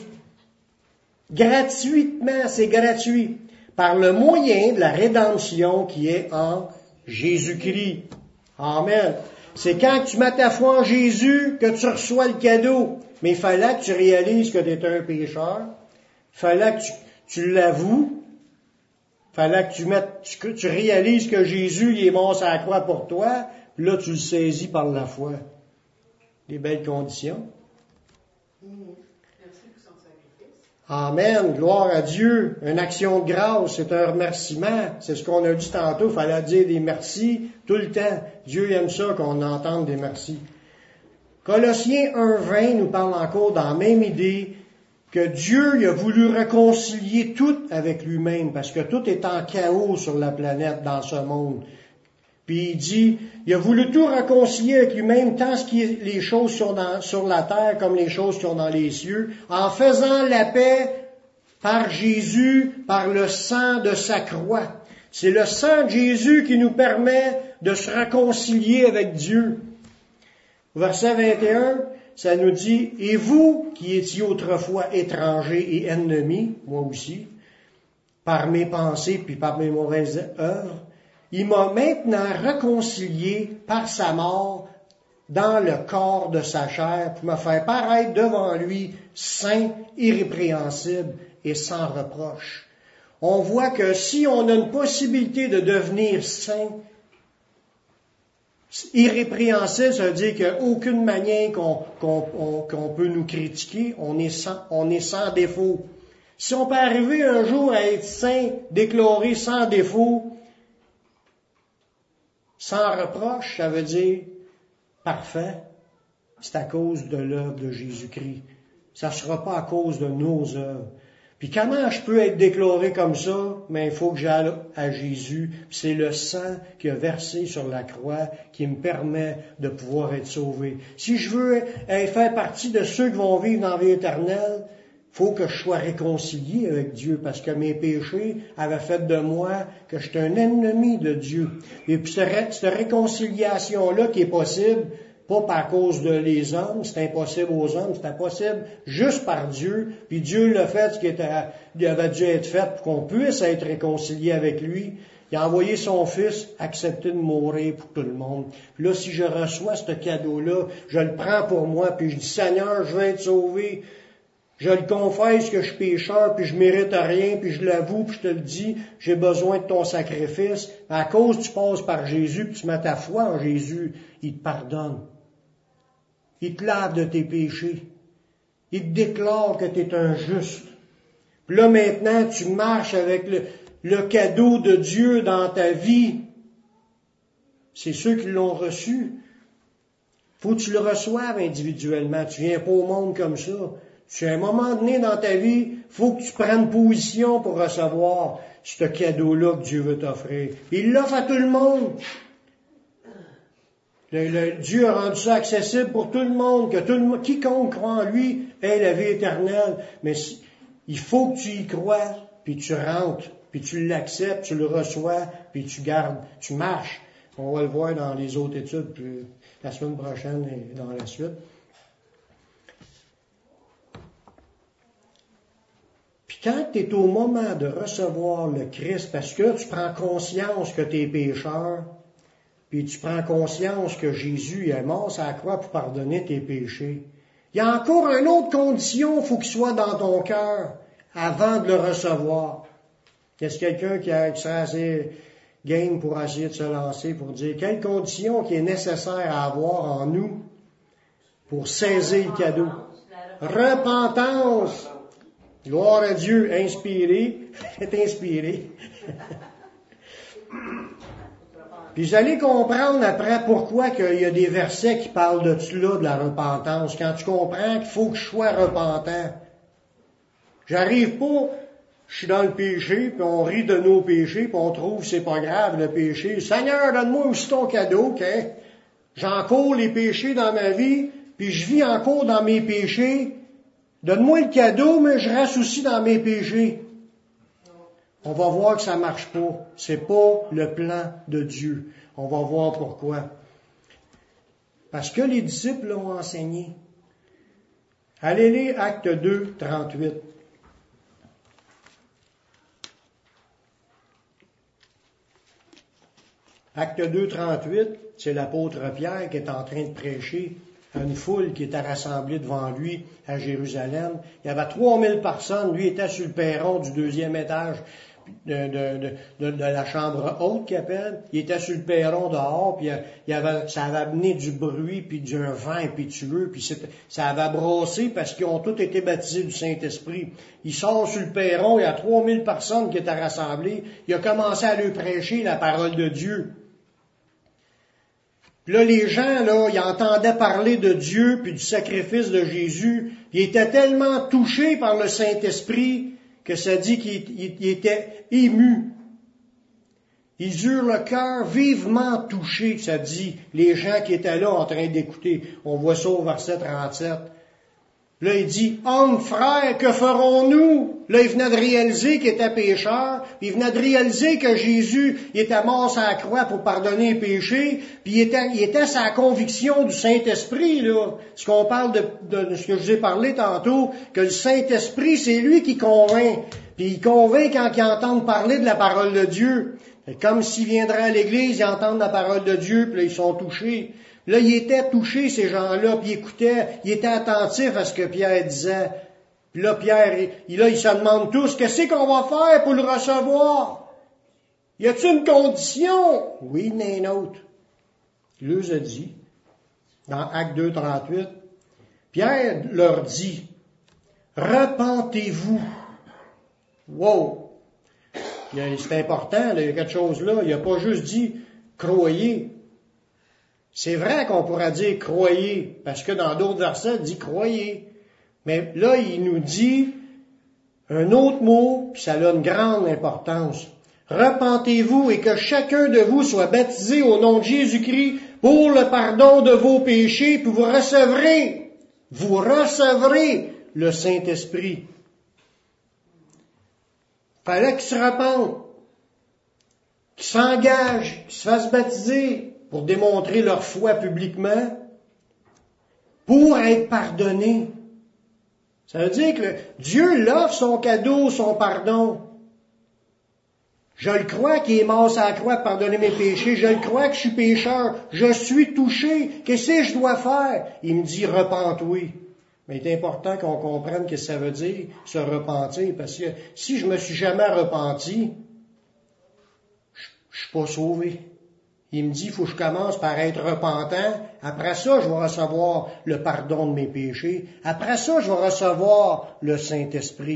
Gratuitement, c'est gratuit. Par le moyen de la rédemption qui est en Jésus-Christ. Amen. C'est quand tu mets ta foi en Jésus que tu reçois le cadeau. Mais il fallait que tu réalises que tu es un pécheur. Il fallait que tu, tu l'avoues. Il fallait que tu, mettes, que tu réalises que Jésus il est mort sur la croix pour toi. Puis là, tu le saisis par la foi. Des belles conditions. Amen, gloire à Dieu. Une action de grâce, c'est un remerciement. C'est ce qu'on a dit tantôt, il fallait dire des merci tout le temps. Dieu aime ça qu'on entende des merci. Colossiens un vingt nous parle encore dans la même idée que Dieu il a voulu réconcilier tout avec lui-même parce que tout est en chaos sur la planète, dans ce monde. Puis il dit, il a voulu tout réconcilier avec lui-même, tant ce qui est les choses sur, dans, sur la terre comme les choses qui sont dans les cieux, en faisant la paix par Jésus, par le sang de sa croix. C'est le sang de Jésus qui nous permet de se réconcilier avec Dieu. Verset vingt et un, ça nous dit, « Et vous, qui étiez autrefois étrangers et ennemis, moi aussi, par mes pensées puis par mes mauvaises œuvres, il m'a maintenant réconcilié par sa mort dans le corps de sa chair pour me faire paraître devant lui saint, irrépréhensible et sans reproche. » On voit que si on a une possibilité de devenir saint, irrépréhensible, ça veut dire qu'il n'y a aucune manière qu'on, qu'on, on, qu'on peut nous critiquer, on est, sans, on est sans défaut. Si on peut arriver un jour à être saint, déclaré sans défaut, sans reproche, ça veut dire parfait. C'est à cause de l'œuvre de Jésus-Christ. Ça ne sera pas à cause de nos œuvres. Puis comment je peux être déclaré comme ça? Mais il faut que j'aille à Jésus. Puis c'est le sang qui a versé sur la croix qui me permet de pouvoir être sauvé. Si je veux faire partie de ceux qui vont vivre dans la vie éternelle, il faut que je sois réconcilié avec Dieu parce que mes péchés avaient fait de moi que j'étais un ennemi de Dieu. Et puis cette, cette réconciliation-là qui est possible, pas par cause de les hommes, c'est impossible aux hommes, c'est impossible juste par Dieu. Puis Dieu l'a fait ce qui était, il avait dû être fait pour qu'on puisse être réconcilié avec lui. Il a envoyé son Fils accepter de mourir pour tout le monde. Puis là, si je reçois ce cadeau-là, je le prends pour moi, puis je dis, Seigneur, je vais être sauvé. Je le confesse que je suis pécheur, puis je mérite rien, puis je l'avoue, puis je te le dis, j'ai besoin de ton sacrifice. À cause tu passes par Jésus, puis tu mets ta foi en Jésus, il te pardonne. Il te lave de tes péchés. Il te déclare que tu es un juste. Puis là maintenant, tu marches avec le, le cadeau de Dieu dans ta vie, c'est ceux qui l'ont reçu. Faut que tu le reçoives individuellement. Tu viens pas au monde comme ça. Tu, à un moment donné dans ta vie, faut que tu prennes position pour recevoir ce cadeau-là que Dieu veut t'offrir. Il l'offre à tout le monde. Le, le, Dieu a rendu ça accessible pour tout le monde, que tout le monde, quiconque croit en lui ait la vie éternelle. Mais il faut que tu y crois, puis tu rentres, puis tu l'acceptes, tu le reçois, puis tu gardes, tu marches. On va le voir dans les autres études, puis la semaine prochaine et dans la suite. Puis quand tu es au moment de recevoir le Christ, parce que tu prends conscience que tu es pécheur, puis tu prends conscience que Jésus est mort sur la croix pour pardonner tes péchés, il y a encore une autre condition, il faut qu'il soit dans ton cœur avant de le recevoir. Est-ce quelqu'un qui, a, qui serait assez game pour essayer de se lancer, pour dire quelle condition qui est nécessaire à avoir en nous pour saisir le cadeau? Repentance. Gloire à Dieu, inspiré, est inspiré. Puis vous allez comprendre après pourquoi qu'il y a des versets qui parlent de cela, de la repentance. Quand tu comprends qu'il faut que je sois repentant. J'arrive pas, je suis dans le péché, puis on rit de nos péchés, puis on trouve que c'est pas grave le péché. Seigneur, donne-moi aussi ton cadeau, OK? J'encours les péchés dans ma vie, puis je vis encore dans mes péchés. Donne-moi le cadeau, mais je reste aussi dans mes péchés. On va voir que ça marche pas. C'est pas le plan de Dieu. On va voir pourquoi. Parce que les disciples l'ont enseigné. Allez lire Acte deux, trente-huit. Acte deux, trente-huit, c'est l'apôtre Pierre qui est en train de prêcher à une foule qui était rassemblée devant lui à Jérusalem. Il y avait trois mille personnes. Lui était sur le perron du deuxième étage de, de, de, de, de la chambre haute qu'il appelle. Il était sur le perron dehors, puis il y avait, ça avait amené du bruit, puis du vent impétueux, puis ça avait brossé parce qu'ils ont tous été baptisés du Saint-Esprit. Il sort sur le perron, il y a trois mille personnes qui étaient rassemblées. Il a commencé à leur prêcher la parole de Dieu. Puis là, les gens, là, ils entendaient parler de Dieu puis du sacrifice de Jésus. Ils étaient tellement touchés par le Saint-Esprit que ça dit qu'ils étaient émus. Ils eurent le cœur vivement touché, ça dit, les gens qui étaient là en train d'écouter. On voit ça au verset trente-sept. Là, il dit, « Hommes, frères, que ferons-nous? » Là, il venait de réaliser qu'il était pécheur, puis il venait de réaliser que Jésus il était mort sur la croix pour pardonner les péchés, puis il était, il était sa conviction du Saint-Esprit, là. Ce qu'on parle de, de, de ce que je vous ai parlé tantôt, que le Saint-Esprit, c'est lui qui convainc. Puis il convainc quand il entend parler de la parole de Dieu. C'est comme s'ils viendraient à l'Église, ils entendent la parole de Dieu, puis là, ils sont touchés. Là, ils étaient touchés, ces gens-là, puis ils écoutaient, ils étaient attentifs à ce que Pierre disait. Puis là, Pierre, il, là, ils se demandent tous, qu'est-ce qu'on va faire pour le recevoir? Y a-t-il une condition? Oui, il y en a une autre. Il leur a dit, dans Acte deux, trente-huit, Pierre leur dit, repentez-vous. Wow! C'est important, là, il y a quelque chose là. Il n'a pas juste dit, croyez. C'est vrai qu'on pourra dire croyez, parce que dans d'autres versets, il dit croyez. Mais là, il nous dit un autre mot, puis ça a une grande importance. Repentez-vous et que chacun de vous soit baptisé au nom de Jésus-Christ pour le pardon de vos péchés, puis vous recevrez, vous recevrez le Saint-Esprit. Fallait qu'ils se repentent, qu'ils s'engagent, qu'ils se fassent baptiser pour démontrer leur foi publiquement, pour être pardonnés. Ça veut dire que Dieu l'offre son cadeau, son pardon. Je le crois qu'il est mort sur la croix pour pardonner mes péchés. Je le crois que je suis pécheur. Je suis touché. Qu'est-ce que je dois faire? Il me dit, repens-toi. Mais il est important qu'on comprenne ce que ça veut dire, se repentir. Parce que si je me suis jamais repenti, je, je suis pas sauvé. Il me dit, il faut que je commence par être repentant. Après ça, je vais recevoir le pardon de mes péchés. Après ça, je vais recevoir le Saint-Esprit.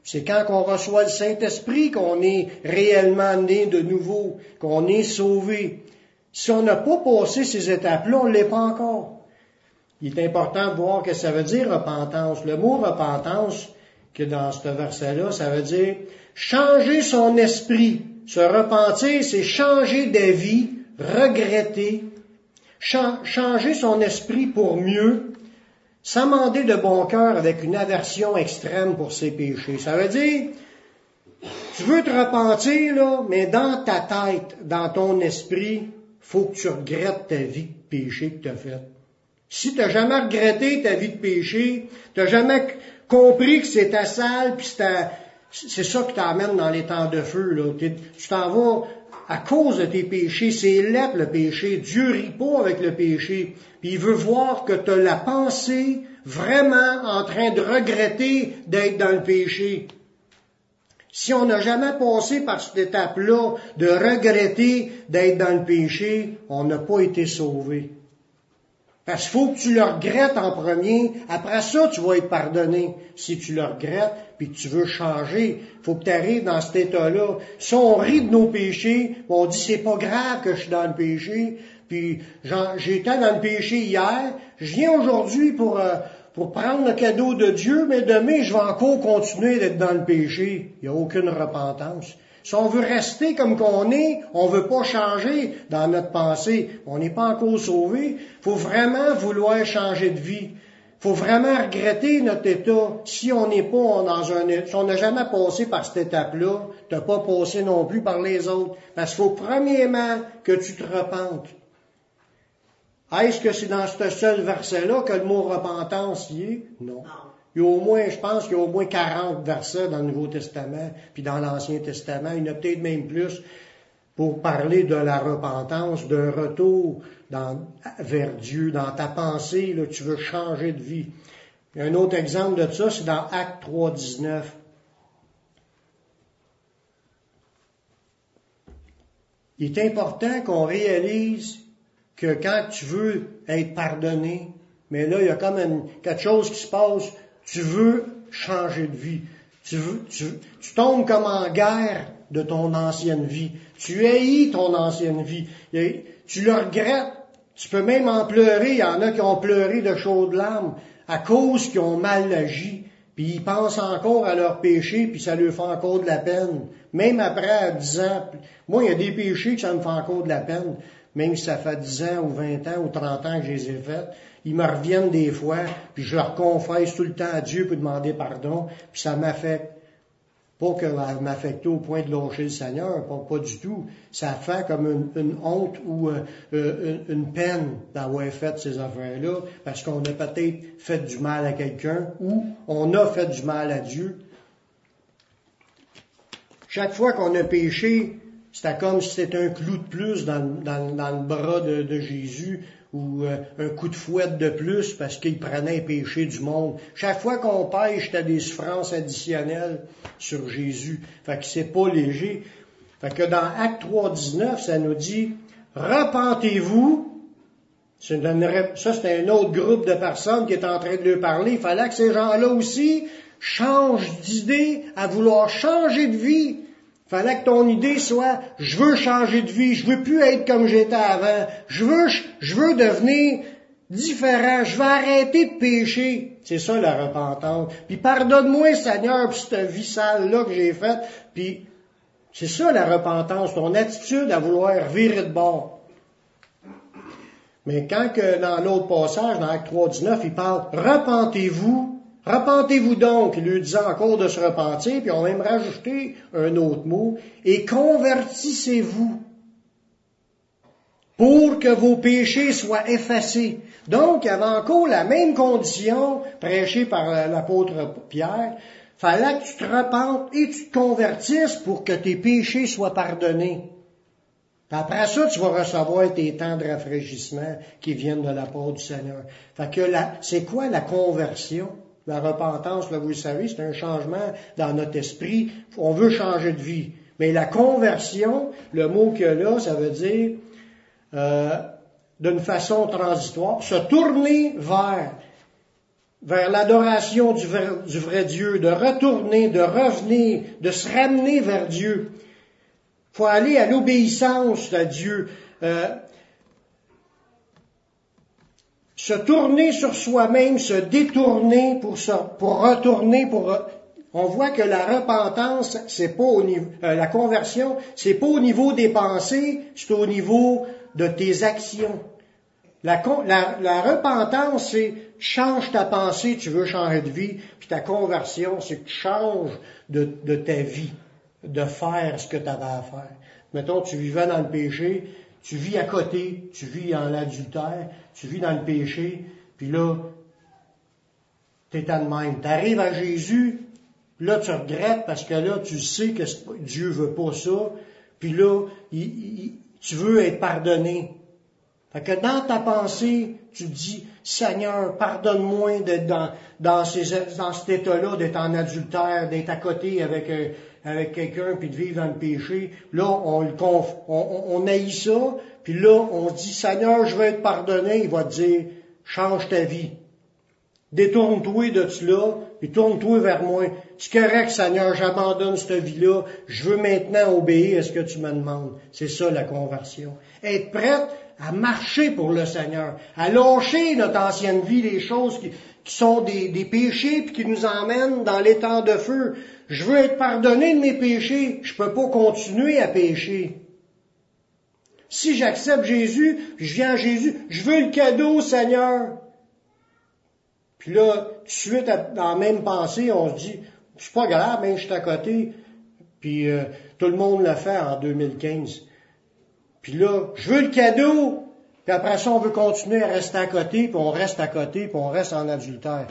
C'est quand on reçoit le Saint-Esprit qu'on est réellement né de nouveau, qu'on est sauvé. Si on n'a pas passé ces étapes-là, on ne l'est pas encore. Il est important de voir ce que ça veut dire repentance. Le mot repentance, que dans ce verset-là, ça veut dire changer son esprit. Se repentir, c'est changer d'avis, regretter, changer son esprit pour mieux, s'amender de bon cœur avec une aversion extrême pour ses péchés. Ça veut dire, tu veux te repentir, là, mais dans ta tête, dans ton esprit, faut que tu regrettes ta vie de péché que tu as faite. Si tu n'as jamais regretté ta vie de péché, tu n'as jamais compris que c'était sale, puis c'est ça qui t'amène dans les temps de feu, là. Tu t'en vas à cause de tes péchés. C'est laid le péché. Dieu rit pas avec le péché. Puis il veut voir que tu as la pensée vraiment en train de regretter d'être dans le péché. Si on n'a jamais passé par cette étape-là de regretter d'être dans le péché, on n'a pas été sauvé. Parce qu'il faut que tu le regrettes en premier. Après ça, tu vas être pardonné. Si tu le regrettes, puis que tu veux changer, il faut que tu arrives dans cet état-là. Si on rit de nos péchés, on dit c'est pas grave que je suis dans le péché, puis j'étais dans le péché hier, je viens aujourd'hui pour, euh, pour prendre le cadeau de Dieu, mais demain, je vais encore continuer d'être dans le péché. Il n'y a aucune repentance. Si on veut rester comme qu'on est, on veut pas changer dans notre pensée, on n'est pas encore sauvé. Il faut vraiment vouloir changer de vie. Il faut vraiment regretter notre état. Si on n'est pas dans un, si on n'a jamais passé par cette étape-là, tu n'as pas passé non plus par les autres. Parce qu'il faut premièrement que tu te repentes. Est-ce que c'est dans ce seul verset-là que le mot repentance y est? Non. Il y a au moins, je pense qu'il y a au moins quarante versets dans le Nouveau Testament, puis dans l'Ancien Testament, il y en a peut-être même plus, pour parler de la repentance, d'un retour dans, vers Dieu, dans ta pensée, là, tu veux changer de vie. Il y a un autre exemple de ça, c'est dans Actes trois, dix-neuf. Il est important qu'on réalise que quand tu veux être pardonné, mais là, il y a comme une, quelque chose qui se passe. Tu veux changer de vie. Tu, veux, tu, tu tombes comme en guerre de ton ancienne vie. Tu haïs ton ancienne vie. Tu le regrettes. Tu peux même en pleurer. Il y en a qui ont pleuré de chaudes larmes à cause qu'ils ont mal agi. Puis ils pensent encore à leur péché, puis ça leur fait encore de la peine. Même après dix ans. Moi, il y a des péchés que ça me fait encore de la peine. Même si ça fait dix ans ou vingt ans ou trente ans que je les ai faits. Ils me reviennent des fois, puis je leur confesse tout le temps à Dieu pour demander pardon, puis ça m'affecte. Pas que ça m'affecte au point de lâcher le Seigneur, pas, pas du tout. Ça fait comme une, une honte ou euh, une, une peine d'avoir fait ces affaires-là, parce qu'on a peut-être fait du mal à quelqu'un, ou on a fait du mal à Dieu. Chaque fois qu'on a péché, c'était comme si c'était un clou de plus dans, dans, dans le bras de, de Jésus, ou euh, un coup de fouet de plus parce qu'il prenait les péchés du monde. Chaque fois qu'on pêche, t'as des souffrances additionnelles sur Jésus. Fait que c'est pas léger. Fait que dans Actes trois, dix-neuf, ça nous dit « Repentez-vous ». Ça, c'est un autre groupe de personnes qui est en train de leur parler. Il fallait que ces gens-là aussi changent d'idée, à vouloir changer de vie. Il fallait que ton idée soit, je veux changer de vie, je veux plus être comme j'étais avant, je veux, je veux devenir différent, je veux arrêter de pécher. C'est ça la repentance. Puis pardonne-moi Seigneur pour cette vie sale-là que j'ai faite. Puis c'est ça la repentance, ton attitude à vouloir virer de bord. Mais quand que dans l'autre passage, dans Acte trois, dix-neuf, il parle, repentez-vous. Repentez-vous donc, il lui disait encore de se repentir, puis on va même rajouter un autre mot, et convertissez-vous pour que vos péchés soient effacés. Donc, il y avait encore la même condition prêchée par l'apôtre Pierre. Fallait que tu te repentes et tu te convertisses pour que tes péchés soient pardonnés. Puis après ça, tu vas recevoir tes temps de rafraîchissement qui viennent de la part du Seigneur. Fait que la, c'est quoi la conversion? La repentance, là, vous le savez, c'est un changement dans notre esprit. On veut changer de vie. Mais la conversion, le mot qu'il y a là, ça veut dire, euh, d'une façon transitoire, se tourner vers. vers l'adoration du vrai, du vrai Dieu, de retourner, de revenir, de se ramener vers Dieu. Il faut aller à l'obéissance à Dieu. Euh, se tourner sur soi-même, se détourner pour, se, pour retourner, pour... On voit que la repentance, c'est pas au niveau... Euh, la conversion, c'est pas au niveau des pensées, c'est au niveau de tes actions. La, la, la repentance, c'est change ta pensée, tu veux changer de vie, puis ta conversion, c'est que tu changes de, de ta vie, de faire ce que tu avais à faire. Mettons, tu vivais dans le péché, tu vis à côté, tu vis en l'adultère, tu vis dans le péché, puis là, t'es à de même. Tu arrives à Jésus, là, tu regrettes parce que là, tu sais que Dieu veut pas ça, puis là, il, il, tu veux être pardonné. Fait que dans ta pensée, tu dis, Seigneur, pardonne-moi d'être dans, dans, ces, dans cet état-là, d'être en adultère, d'être à côté avec, euh, avec quelqu'un, puis de vivre dans le péché. Là, on, le conf, on, on haït ça, puis là, on se dit, Seigneur, je veux être pardonné. Il va te dire, change ta vie. Détourne-toi de cela, puis tourne-toi vers moi. C'est correct, Seigneur, j'abandonne cette vie-là. Je veux maintenant obéir à ce que tu me demandes. C'est ça, la conversion. Être prête à marcher pour le Seigneur, à lâcher notre ancienne vie, les choses qui, qui sont des, des péchés puis qui nous emmènent dans l'étang de feu. Je veux être pardonné de mes péchés. Je peux pas continuer à pécher. Si j'accepte Jésus, je viens à Jésus, je veux le cadeau, Seigneur. Puis là, tout de suite, dans la même pensée, on se dit, c'est pas grave, mais je suis à côté. Puis euh, tout le monde l'a fait en deux mille quinze. Puis là, je veux le cadeau, puis après ça, on veut continuer à rester à côté, puis on reste à côté, puis on reste en adultère.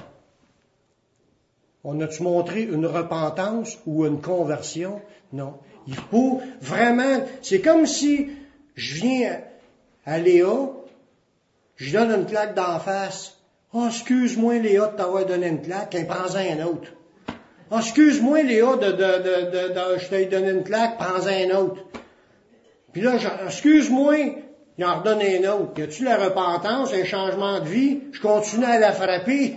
On a-tu montré une repentance ou une conversion? Non. Il faut vraiment... C'est comme si je viens à Léa, je donne une claque d'en face. « Oh, excuse-moi, Léa, de t'avoir donné une claque, elle prends-en un autre. »« Oh, excuse-moi, Léa, de, de, de, de, de, je t'ai donné une claque, prends-en un autre. » Puis là, excuse-moi, il en redonne un autre. Y a-tu la repentance, un changement de vie? Je continue à la frapper.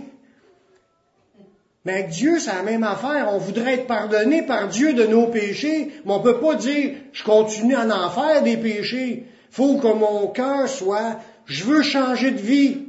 Mais avec Dieu, c'est la même affaire. On voudrait être pardonné par Dieu de nos péchés, mais on peut pas dire, je continue à en faire des péchés. Faut que mon cœur soit, je veux changer de vie.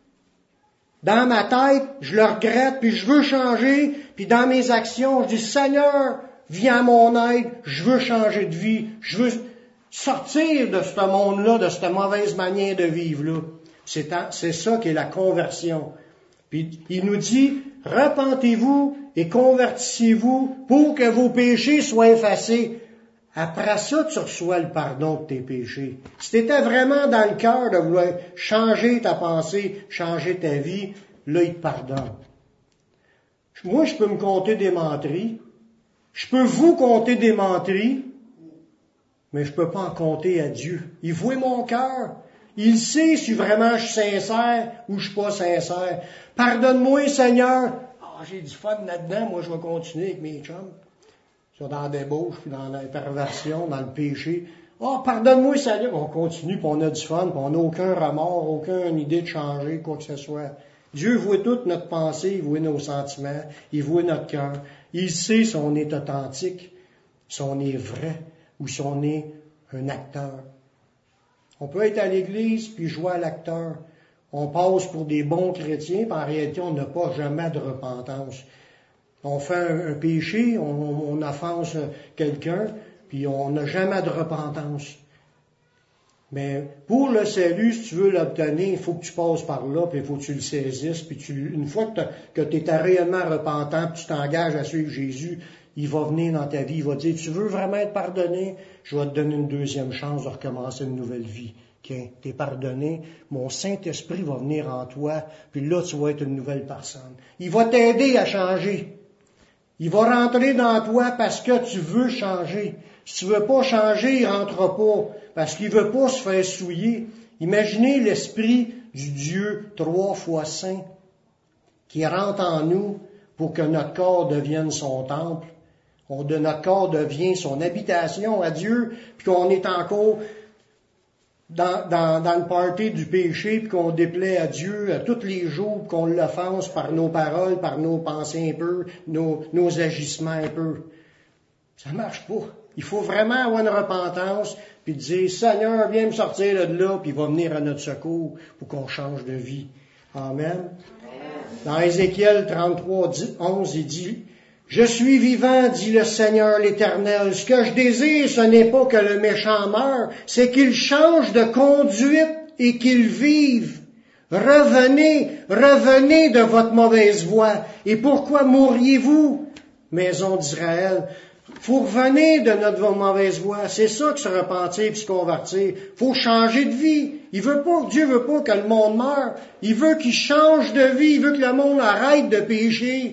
Dans ma tête, je le regrette, puis je veux changer, puis dans mes actions, je dis, Seigneur, viens à mon aide, je veux changer de vie, je veux sortir de ce monde-là, de cette mauvaise manière de vivre-là. C'est, c'est ça qui est la conversion. Puis il nous dit, repentez-vous et convertissez-vous pour que vos péchés soient effacés. Après ça, tu reçois le pardon de tes péchés. Si tu étais vraiment dans le cœur de vouloir changer ta pensée, changer ta vie, là, il te pardonne. Moi, je peux me compter des menteries. Je peux vous compter des menteries. Mais je peux pas en compter à Dieu. Il voit mon cœur. Il sait si vraiment je suis sincère ou je suis pas sincère. Pardonne-moi, Seigneur. Ah, j'ai du fun là-dedans. Moi, je vais continuer avec mes chums. Ils sont dans la débauche, puis dans la perversion, dans le péché. Ah, oh, pardonne-moi, Seigneur. On continue, puis on a du fun, puis on n'a aucun remords, aucune idée de changer, quoi que ce soit. Dieu voit toute notre pensée, il voit nos sentiments, il voit notre cœur. Il sait si on est authentique, si on est vrai, ou si on est un acteur. On peut être à l'église puis jouer à l'acteur. On passe pour des bons chrétiens, puis en réalité, on n'a pas jamais de repentance. On fait un, un péché, on, on offense quelqu'un, puis on n'a jamais de repentance. Mais pour le salut, si tu veux l'obtenir, il faut que tu passes par là, puis il faut que tu le saisisses, puis tu, une fois que tu es réellement repentant, puis tu t'engages à suivre Jésus, il va venir dans ta vie, il va te dire, tu veux vraiment être pardonné? Je vais te donner une deuxième chance de recommencer une nouvelle vie. Tiens, t'es pardonné, mon Saint-Esprit va venir en toi, puis là, tu vas être une nouvelle personne. Il va t'aider à changer. Il va rentrer dans toi parce que tu veux changer. Si tu veux pas changer, il rentrera pas, parce qu'il veut pas se faire souiller. Imaginez l'Esprit du Dieu trois fois saint qui rentre en nous pour que notre corps devienne son temple. On, de notre corps devient son habitation à Dieu, puis qu'on est encore dans, dans, dans le party du péché, puis qu'on déplaît à Dieu à tous les jours, qu'on l'offense par nos paroles, par nos pensées un peu, nos, nos agissements un peu. Ça marche pas. Il faut vraiment avoir une repentance, puis dire, Seigneur, viens me sortir de là, puis il va venir à notre secours pour qu'on change de vie. Amen. Dans Ézéchiel trente-trois, onze, il dit, « Je suis vivant, dit le Seigneur l'Éternel. Ce que je désire, ce n'est pas que le méchant meure, c'est qu'il change de conduite et qu'il vive. Revenez, revenez de votre mauvaise voie. Et pourquoi mourriez-vous, maison d'Israël? » Faut revenir de notre mauvaise voie. C'est ça que se repentir et se convertir. Faut changer de vie. Il veut pas, Dieu veut pas que le monde meure. Il veut qu'il change de vie. Il veut que le monde arrête de pécher.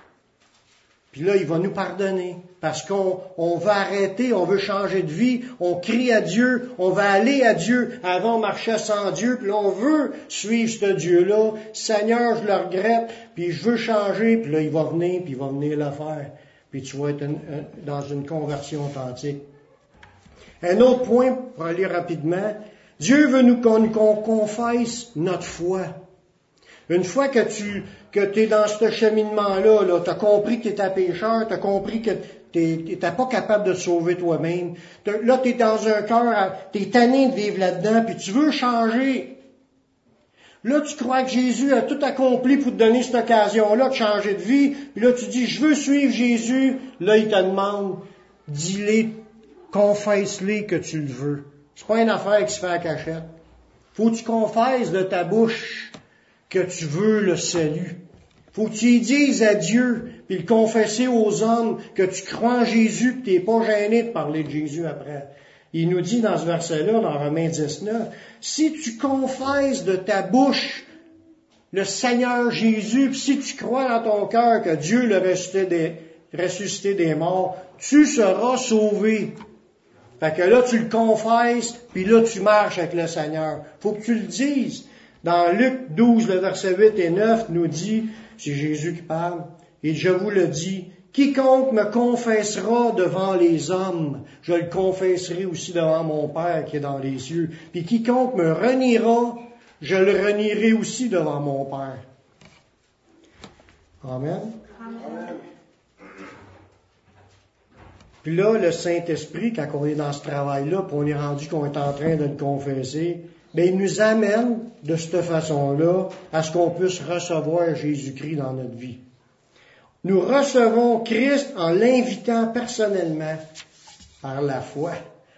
Puis là, il va nous pardonner. Parce qu'on on va arrêter, on veut changer de vie. On crie à Dieu, on va aller à Dieu. Avant, on marchait sans Dieu. Puis là, on veut suivre ce Dieu-là. Seigneur, je le regrette. Puis je veux changer. Puis là, il va venir, puis il va venir le faire. Puis tu vas être un, un, dans une conversion authentique. Un autre point, pour aller rapidement, Dieu veut nous qu'on, qu'on confesse notre foi. Une fois que tu que es dans ce cheminement-là, là, tu as compris que tu es un pécheur, tu as compris que tu n'es pas capable de te sauver toi-même. T'as, là, tu es dans un cœur, tu es tanné de vivre là-dedans, puis tu veux changer. Là, tu crois que Jésus a tout accompli pour te donner cette occasion-là de changer de vie. Puis là, tu dis, je veux suivre Jésus. Là, il te demande, dis-les, confesse-les que tu le veux. C'est pas une affaire qui se fait à cachette. Faut que tu confesses de ta bouche que tu veux le salut. Faut que tu y dises à Dieu, puis le confesser aux hommes que tu crois en Jésus, puis t'es pas gêné de parler de Jésus après. Il nous dit dans ce verset-là, dans Romains dix-neuf, si tu confesses de ta bouche le Seigneur Jésus, puis si tu crois dans ton cœur que Dieu l'a ressuscité des, ressuscité des morts, tu seras sauvé. Fait que là, tu le confesses, puis là, tu marches avec le Seigneur. Faut que tu le dises. Dans Luc douze, le verset huit et neuf, nous dit, c'est Jésus qui parle, et je vous le dis, quiconque me confessera devant les hommes, je le confesserai aussi devant mon Père qui est dans les cieux. Puis quiconque me reniera, je le renierai aussi devant mon Père. Amen. Amen. Puis là, le Saint-Esprit, quand on est dans ce travail-là, puis on est rendu qu'on est en train de le confesser, bien, il nous amène de cette façon-là à ce qu'on puisse recevoir Jésus-Christ dans notre vie. Nous recevons Christ en l'invitant personnellement par la foi.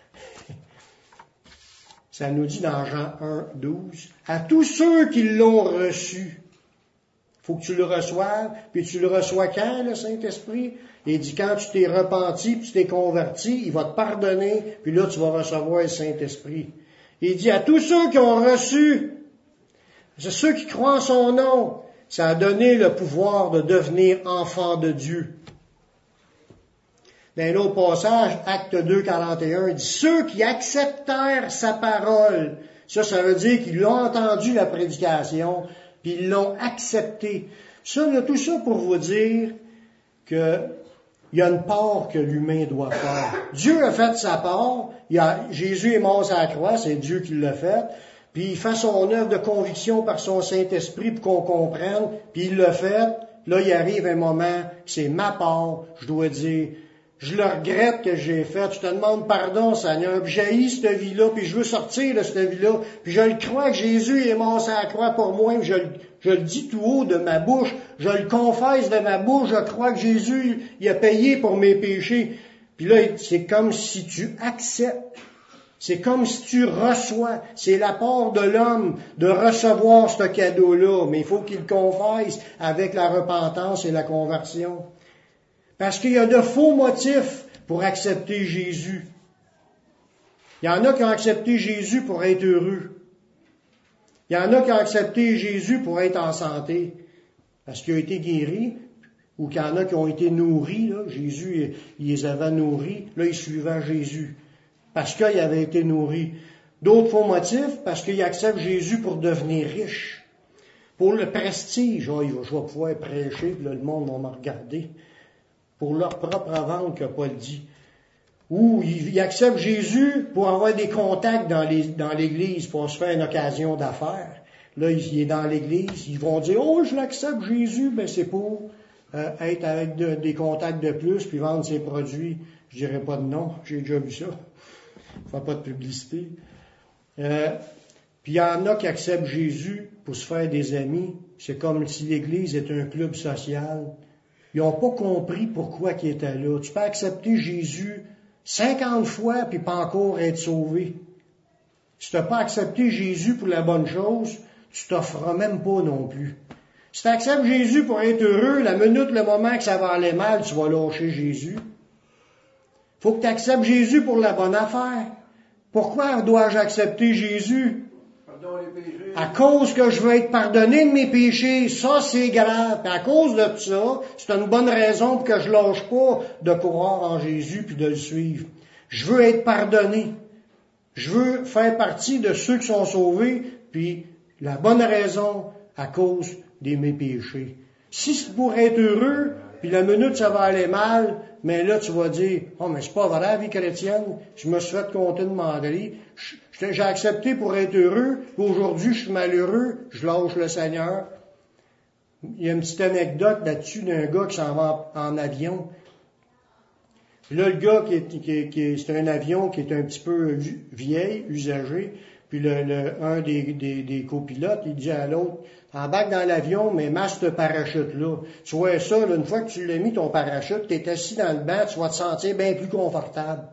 Ça nous dit dans Jean un, douze, à tous ceux qui l'ont reçu. Faut que tu le reçoives, puis tu le reçois quand, le Saint-Esprit? Il dit, quand tu t'es repenti, puis tu t'es converti, il va te pardonner, puis là, tu vas recevoir le Saint-Esprit. Il dit, à tous ceux qui ont reçu, c'est ceux qui croient en son nom, ça a donné le pouvoir de devenir enfant de Dieu. Dans un autre passage, Acte deux, quarante et un, il dit, ceux qui acceptèrent sa parole, ça, ça veut dire qu'ils l'ont entendu, la prédication, puis ils l'ont accepté. Ça, là, tout ça pour vous dire que il y a une part que l'humain doit faire. Dieu a fait sa part. Il a, Jésus est mort sur la croix, c'est Dieu qui l'a fait. Puis il fait son œuvre de conviction par son Saint-Esprit pour qu'on comprenne. Puis il l'a fait. Là, il arrive un moment, c'est ma part. Je dois dire, je le regrette que j'ai fait. Je te demande pardon, Seigneur. Puis j'haïs cette vie-là, puis je veux sortir de cette vie-là. Puis je le crois que Jésus est mort sur la croix pour moi. Puis je, je le dis tout haut de ma bouche. Je le confesse de ma bouche. Je crois que Jésus, il a payé pour mes péchés. Puis là, c'est comme si tu acceptes. C'est comme si tu reçois. C'est la part de l'homme de recevoir ce cadeau-là. Mais il faut qu'il le confesse avec la repentance et la conversion. Parce qu'il y a de faux motifs pour accepter Jésus. Il y en a qui ont accepté Jésus pour être heureux. Il y en a qui ont accepté Jésus pour être en santé. Parce qu'il a été guéri. Ou qu'il y en a qui ont été nourris. Là. Jésus, il les avait nourris. Là, ils suivaient Jésus. Parce qu'il avait été nourri. D'autres faux motifs, parce qu'ils acceptent Jésus pour devenir riche. Pour le prestige. Oh, je vais pouvoir prêcher, puis là, le monde va me regarder. Pour leur propre vente, que Paul dit. ou il, il accepte Jésus pour avoir des contacts dans, les, dans l'Église, pour se faire une occasion d'affaires. Là, il est dans l'Église, ils vont dire « Oh, je l'accepte Jésus », ben c'est pour euh, être avec de, des contacts de plus, puis vendre ses produits. Je dirais pas de nom, j'ai déjà vu ça. Faut pas de publicité. Euh, puis il y en a qui acceptent Jésus pour se faire des amis. C'est comme si l'Église est un club social. Ils n'ont pas compris pourquoi ils étaient là. Tu peux accepter Jésus cinquante fois puis pas encore être sauvé. Si tu n'as pas accepté Jésus pour la bonne chose, tu t'offres même pas non plus. Si tu acceptes Jésus pour être heureux, la minute, le moment que ça va aller mal, tu vas lâcher Jésus. Faut que tu acceptes Jésus pour la bonne affaire. Pourquoi dois-je accepter Jésus? Pardon les péchés. À cause que je veux être pardonné de mes péchés. Ça, c'est grave. Puis à cause de ça, c'est une bonne raison pour que je lâche pas de croire en Jésus puis de le suivre. Je veux être pardonné. Je veux faire partie de ceux qui sont sauvés, puis la bonne raison à cause de mes péchés. Si c'est pour être heureux, puis la minute ça va aller mal, mais là tu vas dire, oh mais c'est pas vrai la vie chrétienne, je me suis fait compter de manderie, j'ai accepté pour être heureux, puis aujourd'hui je suis malheureux, je lâche le Seigneur. Il y a une petite anecdote là-dessus d'un gars qui s'en va en, en avion. Puis là, le gars, qui est, qui est, qui est, c'est un avion qui est un petit peu vieil, usagé, puis le, le, un des, des, des copilotes, il dit à l'autre, embarque dans l'avion, mais masse ce parachute-là. Tu vois ça, là, une fois que tu l'as mis, ton parachute, tu es assis dans le banc, tu vas te sentir bien plus confortable.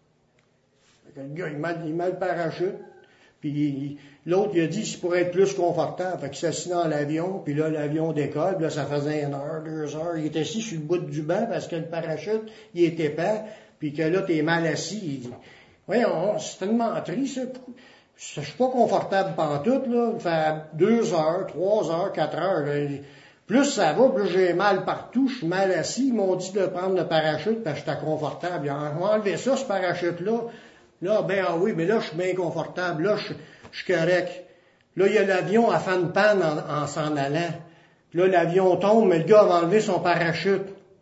Le gars, il met, il met le parachute, puis il, l'autre, il a dit, c'est pour être plus confortable. Fait qu'il s'assit dans l'avion, puis là, l'avion décolle, puis là, ça faisait une heure, deux heures. Il est assis sur le bout du banc parce que le parachute, il est épais, puis que là, t'es mal assis. Il dit, voyons, c'est une menterie, ça. Je suis pas confortable pantoute, là. Ça fait deux heures, trois heures, quatre heures. Là. Plus ça va, plus j'ai mal partout, je suis mal assis. Ils m'ont dit de prendre le parachute parce que j'étais confortable. Ils ont enlevé ça, ce parachute-là. Là, ben ah oui, mais là, je suis bien confortable. Là, je, je suis correct. Là, il y a l'avion à faire une panne en, en s'en allant. Puis là, l'avion tombe, mais le gars avait enlevé son parachute.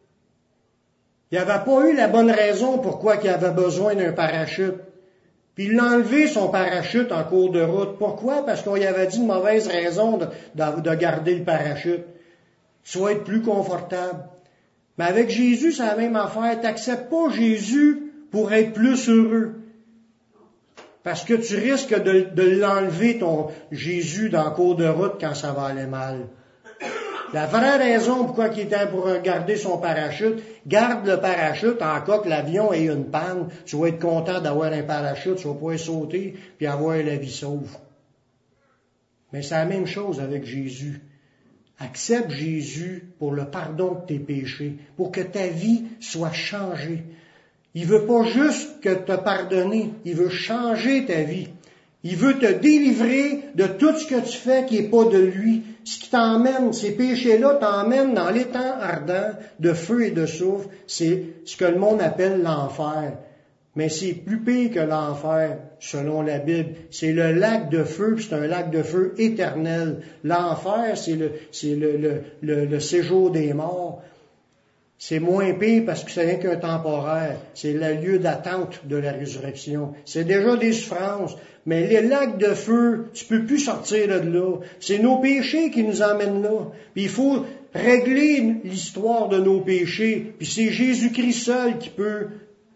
Il n'avait pas eu la bonne raison pourquoi il avait besoin d'un parachute. Puis il a enlevé son parachute en cours de route. Pourquoi? Parce qu'on lui avait dit une mauvaise raison de, de, de garder le parachute. Soit être plus confortable. Mais avec Jésus, c'est la même affaire. Tu n'acceptes pas Jésus pour être plus heureux. Parce que tu risques de, de l'enlever, ton Jésus, dans le cours de route quand ça va aller mal. La vraie raison pourquoi il était pour garder son parachute, garde le parachute en cas que l'avion ait une panne. Tu vas être content d'avoir un parachute, tu vas pouvoir sauter puis avoir la vie sauve. Mais c'est la même chose avec Jésus. Accepte Jésus pour le pardon de tes péchés, pour que ta vie soit changée. Il veut pas juste que te pardonner, il veut changer ta vie. Il veut te délivrer de tout ce que tu fais qui est pas de lui. Ce qui t'emmène, ces péchés-là t'emmènent dans l'étang ardent de feu et de soufre. C'est ce que le monde appelle l'enfer. Mais c'est plus pire que l'enfer, selon la Bible. C'est le lac de feu, puis c'est un lac de feu éternel. L'enfer, c'est le, c'est le, le, le, le séjour des morts. C'est moins pire parce que c'est rien qu'un temporaire. C'est le lieu d'attente de la résurrection. C'est déjà des souffrances. Mais les lacs de feu, tu peux plus sortir de là. C'est nos péchés qui nous emmènent là. Puis il faut régler l'histoire de nos péchés. Puis c'est Jésus-Christ seul qui peut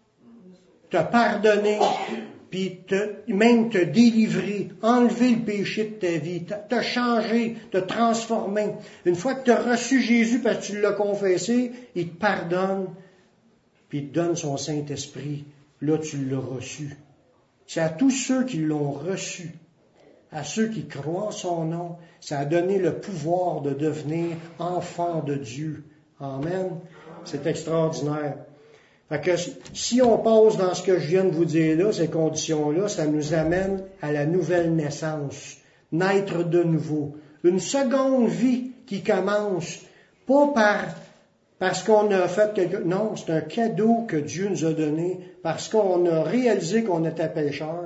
te pardonner, puis te, même te délivrer, enlever le péché de ta vie, te, te changer, te transformer. Une fois que tu as reçu Jésus parce que tu l'as confessé, il te pardonne, puis il te donne son Saint-Esprit. Là, tu l'as reçu. C'est à tous ceux qui l'ont reçu, à ceux qui croient en son nom, ça a donné le pouvoir de devenir enfant de Dieu. Amen. C'est extraordinaire. Fait que si on passe dans ce que je viens de vous dire là, ces conditions-là, ça nous amène à la nouvelle naissance, naître de nouveau. Une seconde vie qui commence, pas par parce qu'on a fait quelque... Non, c'est un cadeau que Dieu nous a donné, parce qu'on a réalisé qu'on était pécheurs.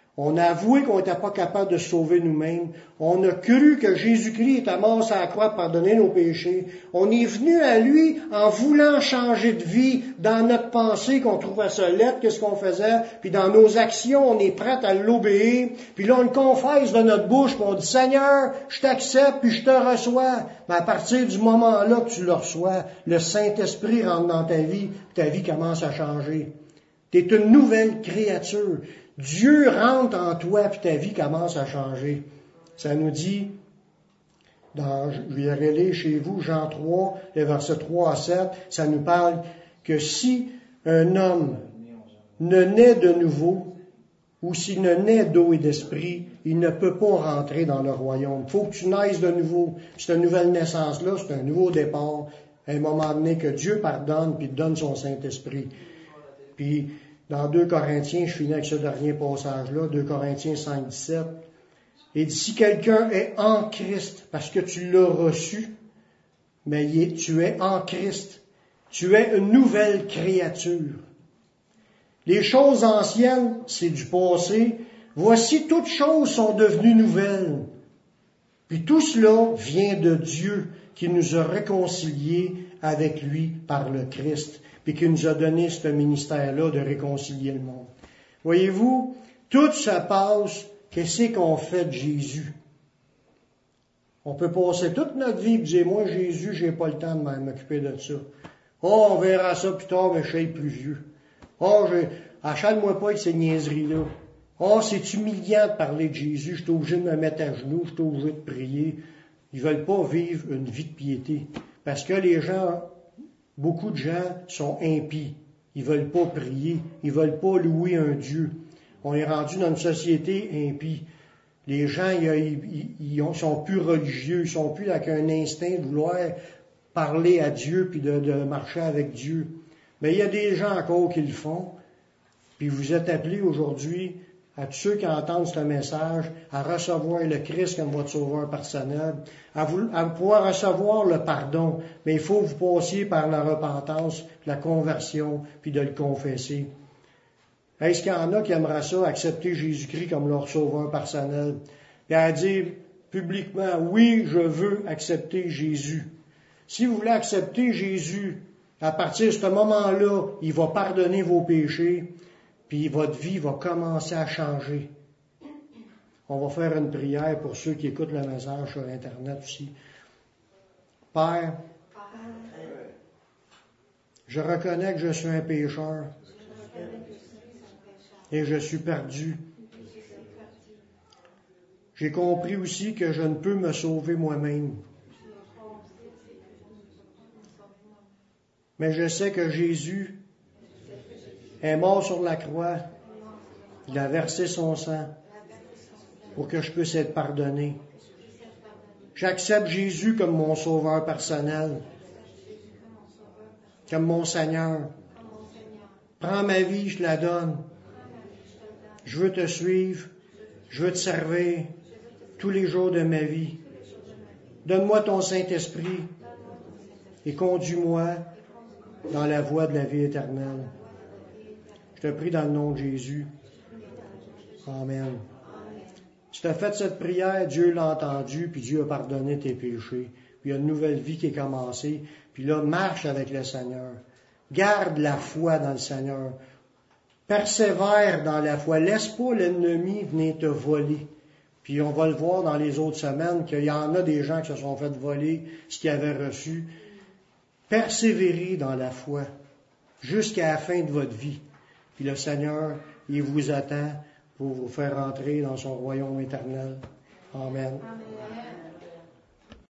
On a avoué qu'on n'était pas capable de se sauver nous-mêmes. On a cru que Jésus-Christ était mort sur la croix pour pardonner nos péchés. On est venu à lui en voulant changer de vie dans notre pensée qu'on trouvait ça laid, qu'est-ce qu'on faisait, puis dans nos actions, on est prêt à l'obéir. Puis là, on le confesse de notre bouche, puis on dit, Seigneur, je t'accepte, puis je te reçois. Mais à partir du moment-là que tu le reçois, le Saint-Esprit rentre dans ta vie, puis ta vie commence à changer. Tu es une nouvelle créature. Dieu rentre en toi, puis ta vie commence à changer. Ça nous dit, dans, je vais relire chez vous, Jean trois, les versets trois à sept, ça nous parle que si un homme ne naît de nouveau, ou s'il ne naît d'eau et d'esprit, il ne peut pas rentrer dans le royaume. Il faut que tu naisses de nouveau. Cette nouvelle naissance-là, c'est un nouveau départ, à un moment donné que Dieu pardonne, puis donne son Saint-Esprit. Puis, dans deux Corinthiens, je finis avec ce dernier passage-là, deux Corinthiens cinq, dix-sept. Et dit, si quelqu'un est en Christ, parce que tu l'as reçu, mais tu es en Christ, tu es une nouvelle créature. Les choses anciennes, c'est du passé. Voici, toutes choses sont devenues nouvelles. Puis tout cela vient de Dieu qui nous a réconciliés avec lui par le Christ, puis qui nous a donné ce ministère-là de réconcilier le monde. Voyez-vous, tout se passe, qu'est-ce qu'on fait de Jésus? On peut passer toute notre vie et dire, moi, Jésus, j'ai pas le temps de m'occuper de ça. Oh, on verra ça plus tard, mais je suis plus vieux. Oh, je, achète-moi pas avec ces niaiseries-là. Oh, c'est humiliant de parler de Jésus, je suis obligé de me mettre à genoux, je suis obligé de prier. Ils veulent pas vivre une vie de piété. Parce que les gens, beaucoup de gens sont impies. Ils veulent pas prier. Ils veulent pas louer un Dieu. On est rendu dans une société impie. Les gens, ils, ils, ils sont plus religieux. Ils sont plus avec un instinct de vouloir parler à Dieu puis de, de marcher avec Dieu. Mais il y a des gens encore qui le font. Puis vous êtes appelés aujourd'hui, à tous ceux qui entendent ce message, à recevoir le Christ comme votre sauveur personnel, à, vous, à pouvoir recevoir le pardon. Mais il faut que vous passiez par la repentance, la conversion, puis de le confesser. Est-ce qu'il y en a qui aimeraient ça, accepter Jésus-Christ comme leur sauveur personnel? Et à dire publiquement, oui, je veux accepter Jésus. Si vous voulez accepter Jésus, à partir de ce moment-là, il va pardonner vos péchés, puis votre vie va commencer à changer. On va faire une prière pour ceux qui écoutent le message sur Internet aussi. Père, je reconnais que je suis un pécheur et je suis perdu. J'ai compris aussi que je ne peux me sauver moi-même. Mais je sais que Jésus est mort sur la croix. Il a versé son sang pour que je puisse être pardonné. J'accepte Jésus comme mon sauveur personnel, comme mon Seigneur. Prends ma vie, je la donne. Je veux te suivre, je veux te servir tous les jours de ma vie. Donne-moi ton Saint-Esprit et conduis-moi dans la voie de la vie éternelle. Je te prie dans le nom de Jésus. Amen. Tu t'as fait cette prière, Dieu l'a entendue, puis Dieu a pardonné tes péchés. Puis il y a une nouvelle vie qui est commencée. Puis là, marche avec le Seigneur. Garde la foi dans le Seigneur. Persévère dans la foi. Laisse pas l'ennemi venir te voler. Puis on va le voir dans les autres semaines qu'il y en a des gens qui se sont fait voler ce qu'ils avaient reçu. Persévérez dans la foi jusqu'à la fin de votre vie. Puis le Seigneur, il vous attend pour vous faire entrer dans son royaume éternel. Amen. Amen.